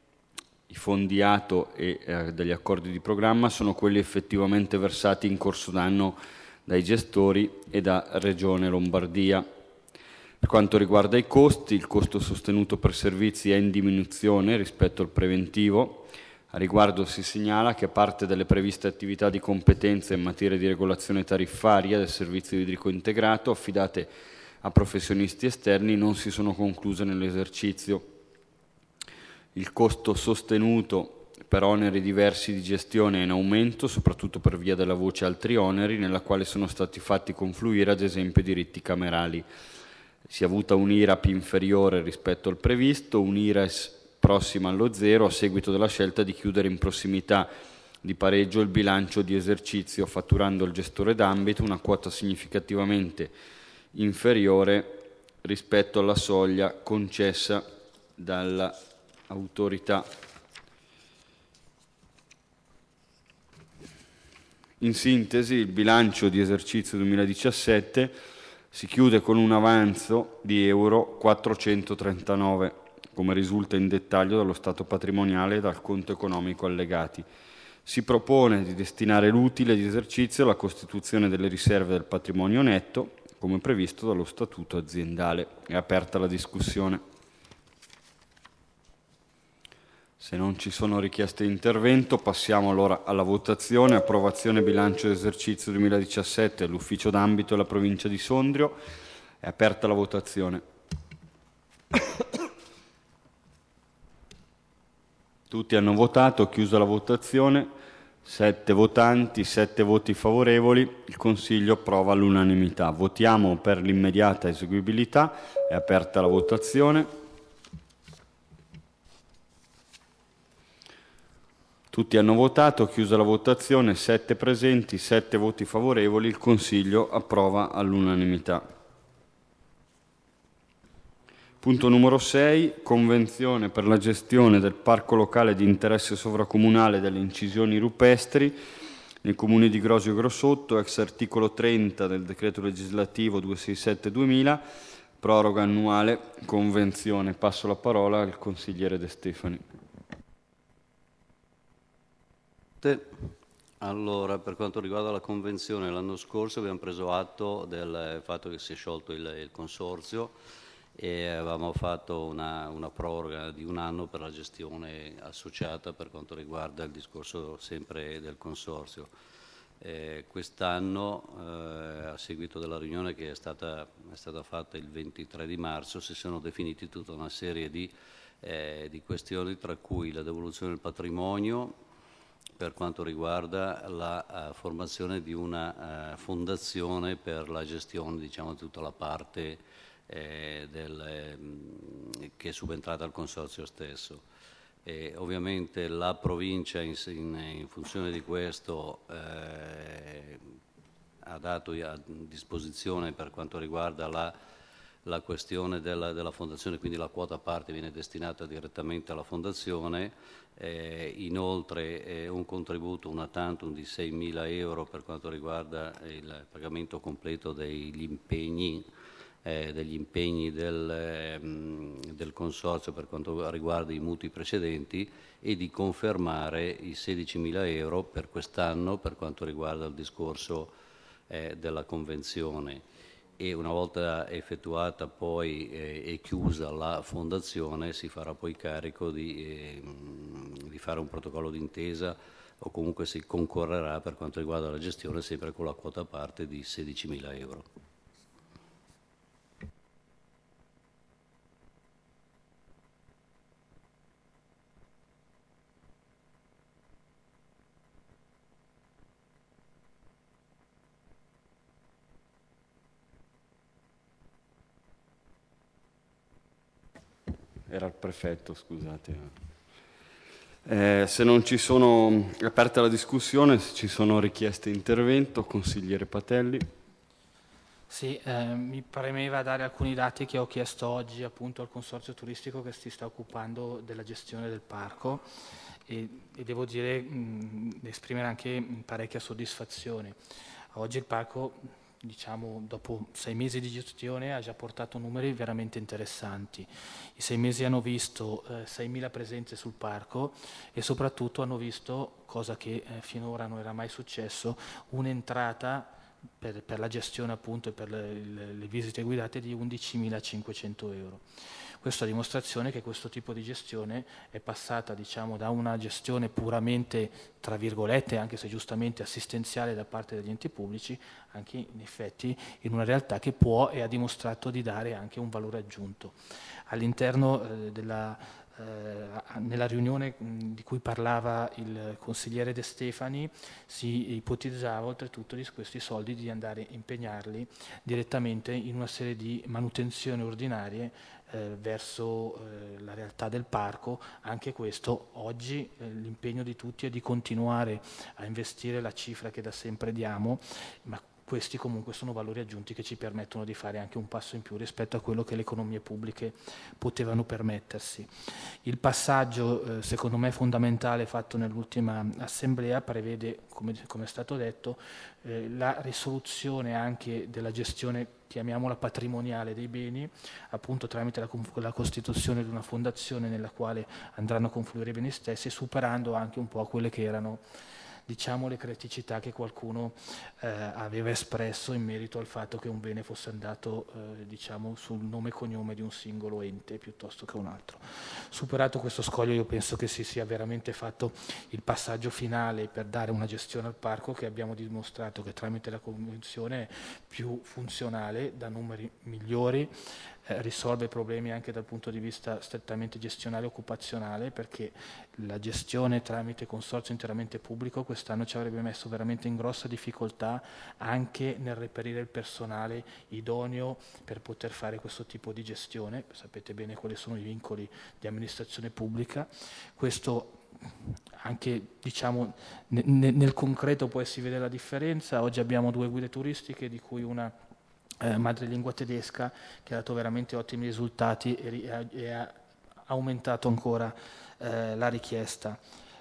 [SPEAKER 1] I fondi ATO e degli accordi di programma sono quelli effettivamente versati in corso d'anno dai gestori e da Regione Lombardia. Per quanto riguarda i costi, il costo sostenuto per servizi è in diminuzione rispetto al preventivo. A riguardo si segnala che parte delle previste attività di competenza in materia di regolazione tariffaria del servizio idrico integrato affidate a professionisti esterni non si sono concluse nell'esercizio. Il costo sostenuto per oneri diversi di gestione è in aumento, soprattutto per via della voce altri oneri, nella quale sono stati fatti confluire ad esempio diritti camerali. Si è avuta un'IRAP inferiore rispetto al previsto, un'IRES prossima allo zero a seguito della scelta di chiudere in prossimità di pareggio il bilancio di esercizio fatturando il gestore d'ambito una quota significativamente inferiore rispetto alla soglia concessa dall'autorità. In sintesi, il bilancio di esercizio 2017 si chiude con un avanzo di euro 439, come risulta in dettaglio dallo stato patrimoniale e dal conto economico allegati. Si propone di destinare l'utile di esercizio alla costituzione delle riserve del patrimonio netto, come previsto dallo statuto aziendale. È aperta la discussione. Se non ci sono richieste di intervento, passiamo allora alla votazione. Approvazione bilancio esercizio 2017 all'ufficio d'ambito della provincia di Sondrio. È aperta la votazione. Tutti hanno votato, chiusa la votazione. 7 votanti, 7 voti favorevoli. Il Consiglio approva all'unanimità. Votiamo per l'immediata eseguibilità. È aperta la votazione. Tutti hanno votato, chiusa la votazione, 7 presenti, 7 voti favorevoli, il Consiglio approva all'unanimità. Punto numero 6, convenzione per la gestione del parco locale di interesse sovracomunale delle incisioni rupestri nei comuni di Grosio e Grossotto, ex articolo 30 del decreto legislativo 267/2000, proroga annuale convenzione. Passo la parola al consigliere De Stefani.
[SPEAKER 6] Allora, per quanto riguarda la convenzione, l'anno scorso abbiamo preso atto del fatto che si è sciolto il consorzio e avevamo fatto una proroga di un anno per la gestione associata per quanto riguarda il discorso sempre del consorzio. Quest'anno, a seguito della riunione che è stata fatta il 23 di marzo, si sono definiti tutta una serie di questioni, tra cui la devoluzione del patrimonio, per quanto riguarda la formazione di una fondazione per la gestione, diciamo, di tutta la parte che è subentrata al consorzio stesso. Ovviamente la provincia in funzione di questo ha dato a disposizione per quanto riguarda la la questione della fondazione, quindi la quota parte viene destinata direttamente alla fondazione, inoltre un contributo una tantum di 6.000 euro per quanto riguarda il pagamento completo degli impegni del Consorzio per quanto riguarda i mutui precedenti, e di confermare i 16.000 euro per quest'anno per quanto riguarda il discorso della convenzione. E una volta effettuata poi e chiusa la fondazione si farà poi carico di fare un protocollo d'intesa, o comunque si concorrerà per quanto riguarda la gestione sempre con la quota parte di 16.000 euro.
[SPEAKER 1] Era il prefetto, scusate. Se non ci sono, è aperta la discussione, se ci sono richieste di intervento, consigliere Patelli.
[SPEAKER 5] Sì, mi premeva dare alcuni dati che ho chiesto oggi appunto al consorzio turistico che si sta occupando della gestione del parco, e devo dire, esprimere anche parecchia soddisfazione. Oggi il parco, diciamo, dopo 6 mesi di gestione ha già portato numeri veramente interessanti. I 6 mesi hanno visto 6.000 presenze sul parco, e soprattutto hanno visto, cosa che finora non era mai successo, un'entrata per la gestione appunto e per le visite guidate di 11.500 euro. Questa è a dimostrazione che questo tipo di gestione è passata, diciamo, da una gestione puramente, tra virgolette, anche se giustamente assistenziale da parte degli enti pubblici, anche in effetti in una realtà che può e ha dimostrato di dare anche un valore aggiunto. All'interno nella riunione di cui parlava il consigliere De Stefani si ipotizzava oltretutto di questi soldi di andare a impegnarli direttamente in una serie di manutenzioni ordinarie verso la realtà del parco. Anche questo oggi l'impegno di tutti è di continuare a investire la cifra che da sempre diamo, ma questi comunque sono valori aggiunti che ci permettono di fare anche un passo in più rispetto a quello che le economie pubbliche potevano permettersi. Il passaggio, secondo me fondamentale, fatto nell'ultima assemblea prevede, come è stato detto, la risoluzione anche della gestione, chiamiamola patrimoniale, dei beni, appunto tramite la costituzione di una fondazione nella quale andranno a confluire i beni stessi, superando anche un po' quelle che erano, diciamo, le criticità che qualcuno aveva espresso in merito al fatto che un bene fosse andato diciamo sul nome e cognome di un singolo ente piuttosto che un altro. Superato questo scoglio, io penso che si sia veramente fatto il passaggio finale per dare una gestione al parco che abbiamo dimostrato che tramite la convenzione è più funzionale, da numeri migliori, risolve problemi anche dal punto di vista strettamente gestionale e occupazionale, perché la gestione tramite consorzio interamente pubblico quest'anno ci avrebbe messo veramente in grossa difficoltà anche nel reperire il personale idoneo per poter fare questo tipo di gestione. Sapete bene quali sono i vincoli di amministrazione pubblica. Questo anche, diciamo, nel concreto poi si vede la differenza. Oggi abbiamo 2 guide turistiche, di cui una madrelingua tedesca, che ha dato veramente ottimi risultati e ha aumentato ancora la richiesta.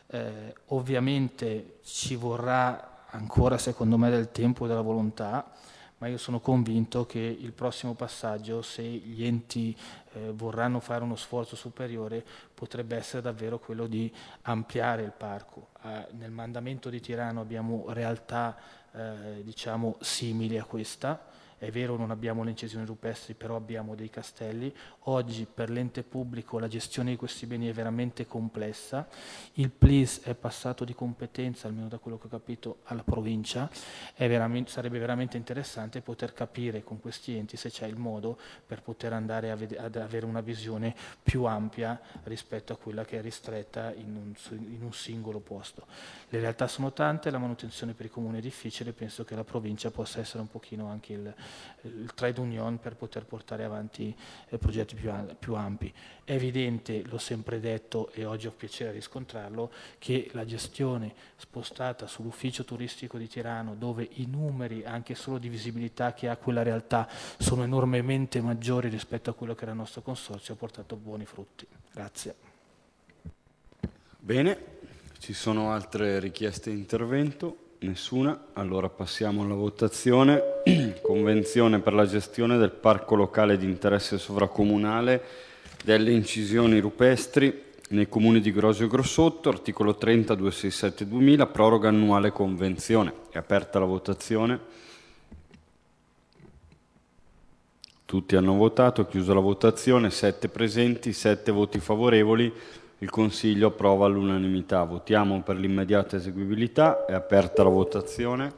[SPEAKER 5] Ovviamente ci vorrà ancora, secondo me, del tempo e della volontà, ma io sono convinto che il prossimo passaggio, se gli enti vorranno fare uno sforzo superiore, potrebbe essere davvero quello di ampliare il parco. Nel mandamento di Tirano abbiamo realtà diciamo simili a questa. È vero, non abbiamo le incisioni rupestri, però abbiamo dei castelli. Oggi per l'ente pubblico la gestione di questi beni è veramente complessa. Il PLIS è passato di competenza, almeno da quello che ho capito, alla provincia. Sarebbe veramente interessante poter capire con questi enti se c'è il modo per poter andare ad avere una visione più ampia rispetto a quella che è ristretta in un singolo posto. Le realtà sono tante, la manutenzione per i comuni è difficile, penso che la provincia possa essere un pochino anche il trade union per poter portare avanti progetti più ampi. È evidente, l'ho sempre detto e oggi ho piacere a riscontrarlo, che la gestione spostata sull'ufficio turistico di Tirano, dove i numeri anche solo di visibilità che ha quella realtà sono enormemente maggiori rispetto a quello che era il nostro consorzio, ha portato buoni frutti. Grazie.
[SPEAKER 1] Bene, ci sono altre richieste di intervento? Nessuna? Allora passiamo alla votazione. Convenzione per la gestione del parco locale di interesse sovracomunale delle incisioni rupestri nei comuni di Grosio e Grossotto, articolo 30 267/2000, proroga annuale convenzione. È aperta la votazione. Tutti hanno votato, chiusa la votazione, 7 presenti, 7 voti favorevoli. Il Consiglio approva all'unanimità. Votiamo per l'immediata eseguibilità. È aperta la votazione.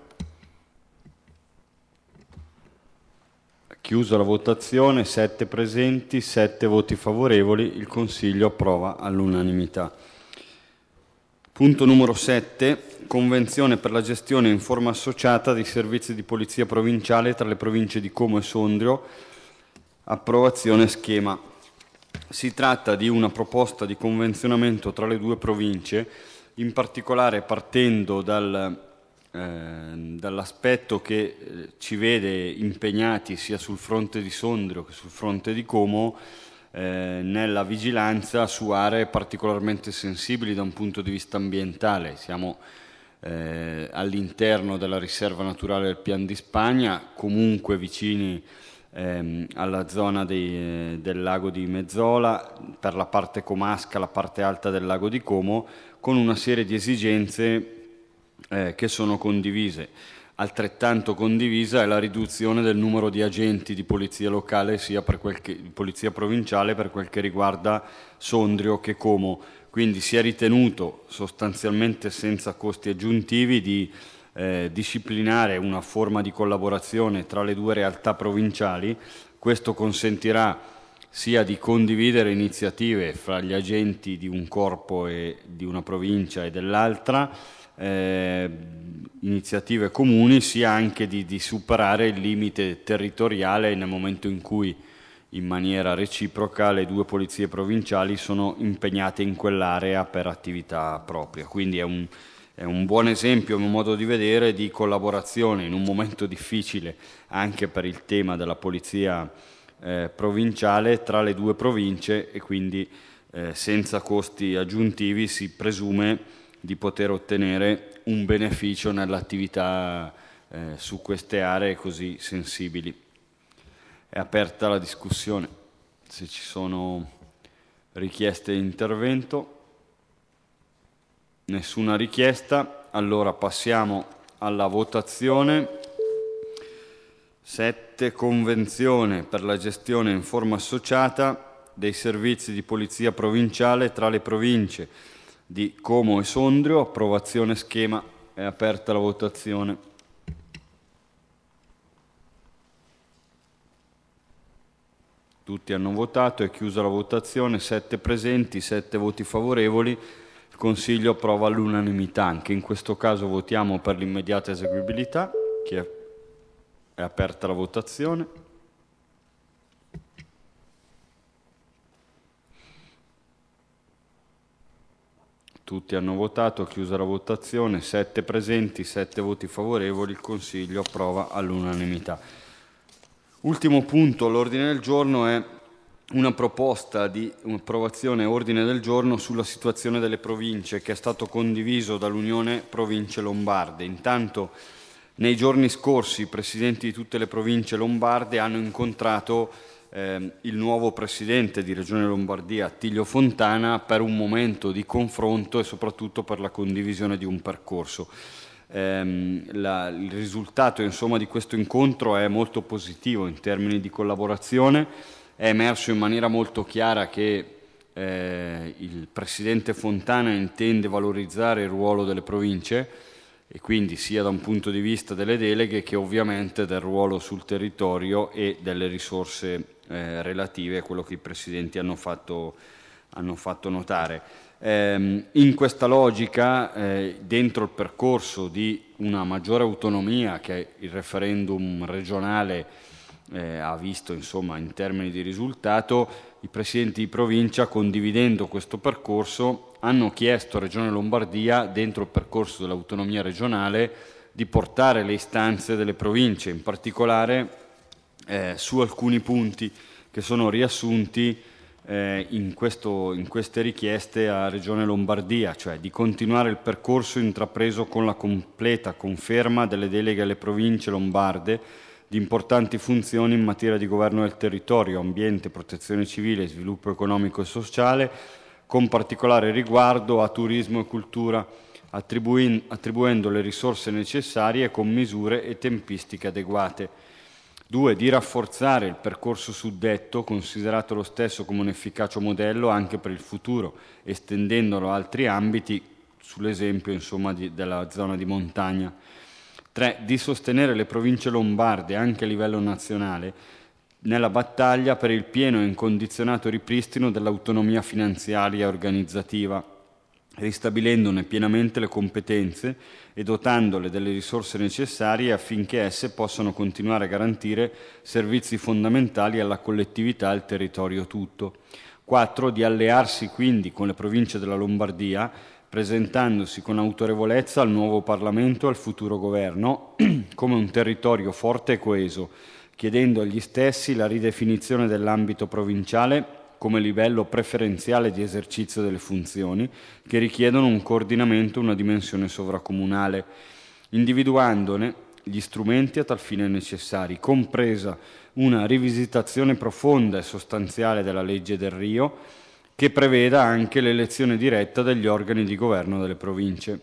[SPEAKER 1] Chiusa la votazione, 7 presenti, 7 voti favorevoli. Il Consiglio approva all'unanimità. Punto numero 7. Convenzione per la gestione in forma associata dei servizi di polizia provinciale tra le province di Como e Sondrio. Approvazione schema. Si tratta di una proposta di convenzionamento tra le due province, in particolare partendo dall'aspetto che ci vede impegnati sia sul fronte di Sondrio che sul fronte di Como nella vigilanza su aree particolarmente sensibili da un punto di vista ambientale. Siamo all'interno della riserva naturale del Pian di Spagna, comunque vicini alla zona del lago di Mezzola, per la parte comasca, la parte alta del lago di Como, con una serie di esigenze che sono condivise. Altrettanto condivisa è la riduzione del numero di agenti di polizia locale, sia per quel che, di polizia provinciale, per quel che riguarda Sondrio che Como. Quindi si è ritenuto, sostanzialmente senza costi aggiuntivi, di disciplinare una forma di collaborazione tra le due realtà provinciali. Questo consentirà sia di condividere iniziative fra gli agenti di un corpo e di una provincia e dell'altra, iniziative comuni, sia anche di superare il limite territoriale nel momento in cui in maniera reciproca le due polizie provinciali sono impegnate in quell'area per attività propria. Quindi è un buon esempio, a mio modo di vedere, di collaborazione in un momento difficile anche per il tema della polizia provinciale tra le due province, e quindi senza costi aggiuntivi si presume di poter ottenere un beneficio nell'attività su queste aree così sensibili. È aperta la discussione. Se ci sono richieste di intervento. Nessuna richiesta, allora passiamo alla votazione. 7. Convenzione per la gestione in forma associata dei servizi di polizia provinciale tra le province di Como e Sondrio. Approvazione schema. È aperta la votazione. Tutti hanno votato, è chiusa la votazione, 7 presenti, 7 voti favorevoli. Il Consiglio approva all'unanimità. Anche in questo caso votiamo per l'immediata eseguibilità. È aperta la votazione. Tutti hanno votato, chiusa la votazione, 7 presenti, 7 voti favorevoli. Il Consiglio approva all'unanimità. Ultimo punto all'ordine del giorno è una proposta di approvazione ordine del giorno sulla situazione delle province, che è stato condiviso dall'Unione Province Lombarde. Intanto, nei giorni scorsi i presidenti di tutte le province lombarde hanno incontrato il nuovo presidente di Regione Lombardia, Attilio Fontana, per un momento di confronto e soprattutto per la condivisione di un percorso. Il risultato, insomma, di questo incontro è molto positivo in termini di collaborazione. È emerso in maniera molto chiara che il presidente Fontana intende valorizzare il ruolo delle province, e quindi sia da un punto di vista delle deleghe che ovviamente del ruolo sul territorio e delle risorse relative a quello che i presidenti hanno fatto notare. In questa logica, dentro il percorso di una maggiore autonomia che il referendum regionale ha visto, insomma, in termini di risultato, i presidenti di provincia, condividendo questo percorso, hanno chiesto a Regione Lombardia, dentro il percorso dell'autonomia regionale, di portare le istanze delle province, in particolare su alcuni punti che sono riassunti in queste richieste a Regione Lombardia, cioè di continuare il percorso intrapreso con la completa conferma delle deleghe alle province lombarde di importanti funzioni in materia di governo del territorio, ambiente, protezione civile, sviluppo economico e sociale, con particolare riguardo a turismo e cultura, attribuendo le risorse necessarie con misure e tempistiche adeguate. 2. Di rafforzare il percorso suddetto, considerato lo stesso come un efficace modello anche per il futuro, estendendolo a altri ambiti, sull'esempio, insomma, della zona di montagna. 3. Di sostenere le province lombarde anche a livello nazionale nella battaglia per il pieno e incondizionato ripristino dell'autonomia finanziaria e organizzativa, ristabilendone pienamente le competenze e dotandole delle risorse necessarie affinché esse possano continuare a garantire servizi fondamentali alla collettività e al territorio tutto. 4. Di allearsi quindi con le province della Lombardia, presentandosi con autorevolezza al nuovo Parlamento e al futuro governo come un territorio forte e coeso, chiedendo agli stessi la ridefinizione dell'ambito provinciale come livello preferenziale di esercizio delle funzioni che richiedono un coordinamento e una dimensione sovracomunale, individuandone gli strumenti a tal fine necessari, compresa una rivisitazione profonda e sostanziale della legge del Rio, che preveda anche l'elezione diretta degli organi di governo delle province.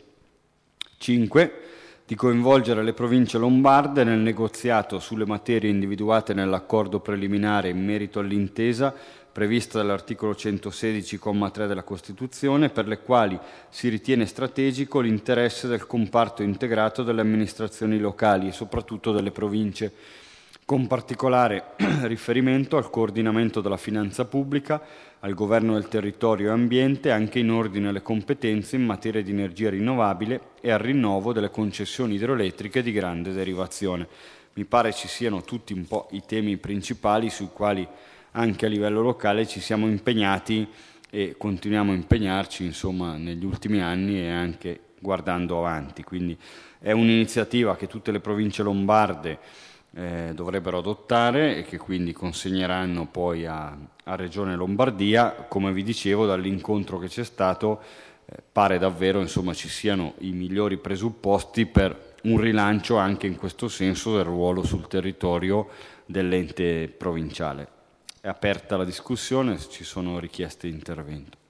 [SPEAKER 1] 5. Di coinvolgere le province lombarde nel negoziato sulle materie individuate nell'accordo preliminare in merito all'intesa prevista dall'articolo 116,3 della Costituzione, per le quali si ritiene strategico l'interesse del comparto integrato delle amministrazioni locali e soprattutto delle province, con particolare riferimento al coordinamento della finanza pubblica, al governo del territorio e ambiente, anche in ordine alle competenze in materia di energia rinnovabile e al rinnovo delle concessioni idroelettriche di grande derivazione. Mi pare ci siano tutti un po' i temi principali sui quali anche a livello locale ci siamo impegnati e continuiamo a impegnarci, insomma, negli ultimi anni e anche guardando avanti. Quindi è un'iniziativa che tutte le province lombarde dovrebbero adottare e che quindi consegneranno poi a Regione Lombardia. Come vi dicevo, dall'incontro che c'è stato pare davvero, insomma, ci siano i migliori presupposti per un rilancio anche in questo senso del ruolo sul territorio dell'ente provinciale. È aperta la discussione, ci sono richieste di intervento.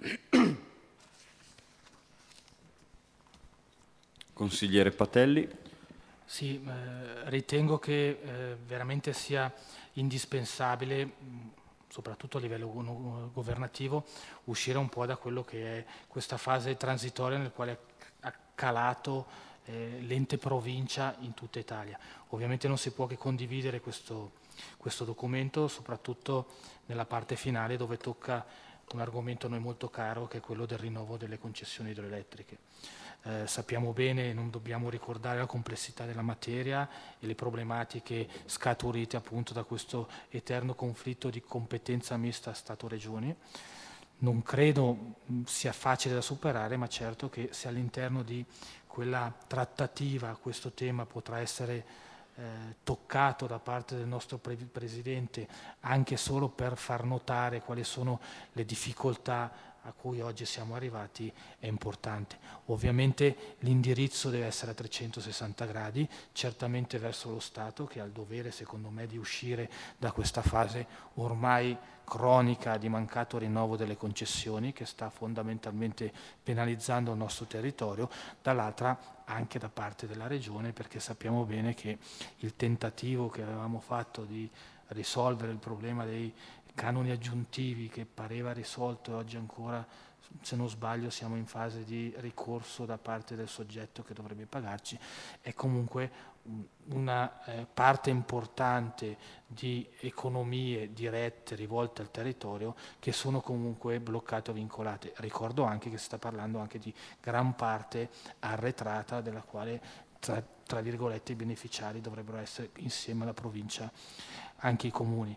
[SPEAKER 1] Consigliere Patelli.
[SPEAKER 5] Sì, ritengo che veramente sia indispensabile, soprattutto a livello governativo, uscire un po' da quello che è questa fase transitoria nel quale ha calato l'ente provincia in tutta Italia. Ovviamente non si può che condividere questo documento, soprattutto nella parte finale dove tocca un argomento a noi molto caro, che è quello del rinnovo delle concessioni idroelettriche. Sappiamo bene, non dobbiamo ricordare la complessità della materia e le problematiche scaturite appunto da questo eterno conflitto di competenza mista Stato-Regioni. Non credo sia facile da superare, ma certo che se all'interno di quella trattativa questo tema potrà essere toccato da parte del nostro Presidente, anche solo per far notare quali sono le difficoltà a cui oggi siamo arrivati, è importante. Ovviamente l'indirizzo deve essere a 360 gradi, certamente verso lo Stato, che ha il dovere, secondo me, di uscire da questa fase ormai cronica di mancato rinnovo delle concessioni, che sta fondamentalmente penalizzando il nostro territorio, dall'altra anche da parte della Regione, perché sappiamo bene che il tentativo che avevamo fatto di risolvere il problema dei canoni aggiuntivi, che pareva risolto e oggi ancora se non sbaglio siamo in fase di ricorso da parte del soggetto che dovrebbe pagarci, è comunque una parte importante di economie dirette rivolte al territorio che sono comunque bloccate o vincolate. Ricordo anche che si sta parlando anche di gran parte arretrata della quale tra virgolette i beneficiari dovrebbero essere insieme alla provincia anche i comuni.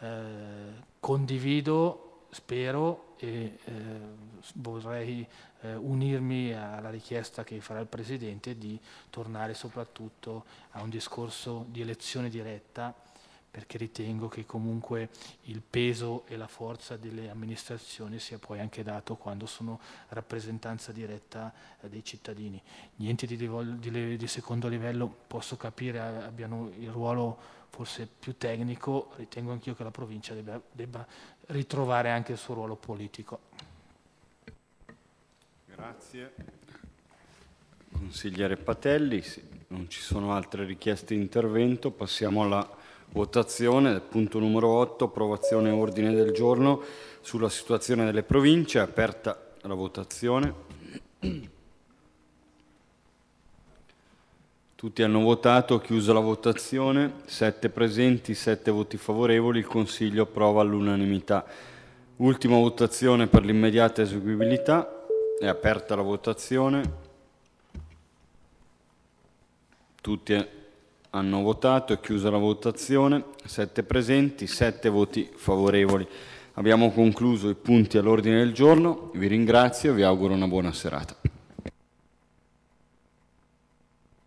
[SPEAKER 5] Condivido, spero e vorrei unirmi alla richiesta che farà il Presidente di tornare soprattutto a un discorso di elezione diretta, perché ritengo che comunque il peso e la forza delle amministrazioni sia poi anche dato quando sono rappresentanza diretta dei cittadini. Gli enti di secondo livello posso capire abbiano il ruolo forse più tecnico, ritengo anch'io che la provincia debba ritrovare anche il suo ruolo politico.
[SPEAKER 1] Grazie. Consigliere Patelli, non ci sono altre richieste di intervento, passiamo alla votazione del punto numero 8, approvazione ordine del giorno sulla situazione delle province. È aperta la votazione. Tutti hanno votato, chiusa la votazione, 7 presenti, 7 voti favorevoli, il Consiglio approva all'unanimità. Ultima votazione per l'immediata eseguibilità. È aperta la votazione. Tutti hanno votato, è chiusa la votazione, 7 presenti, 7 voti favorevoli. Abbiamo concluso i punti all'ordine del giorno, vi ringrazio e vi auguro una buona serata.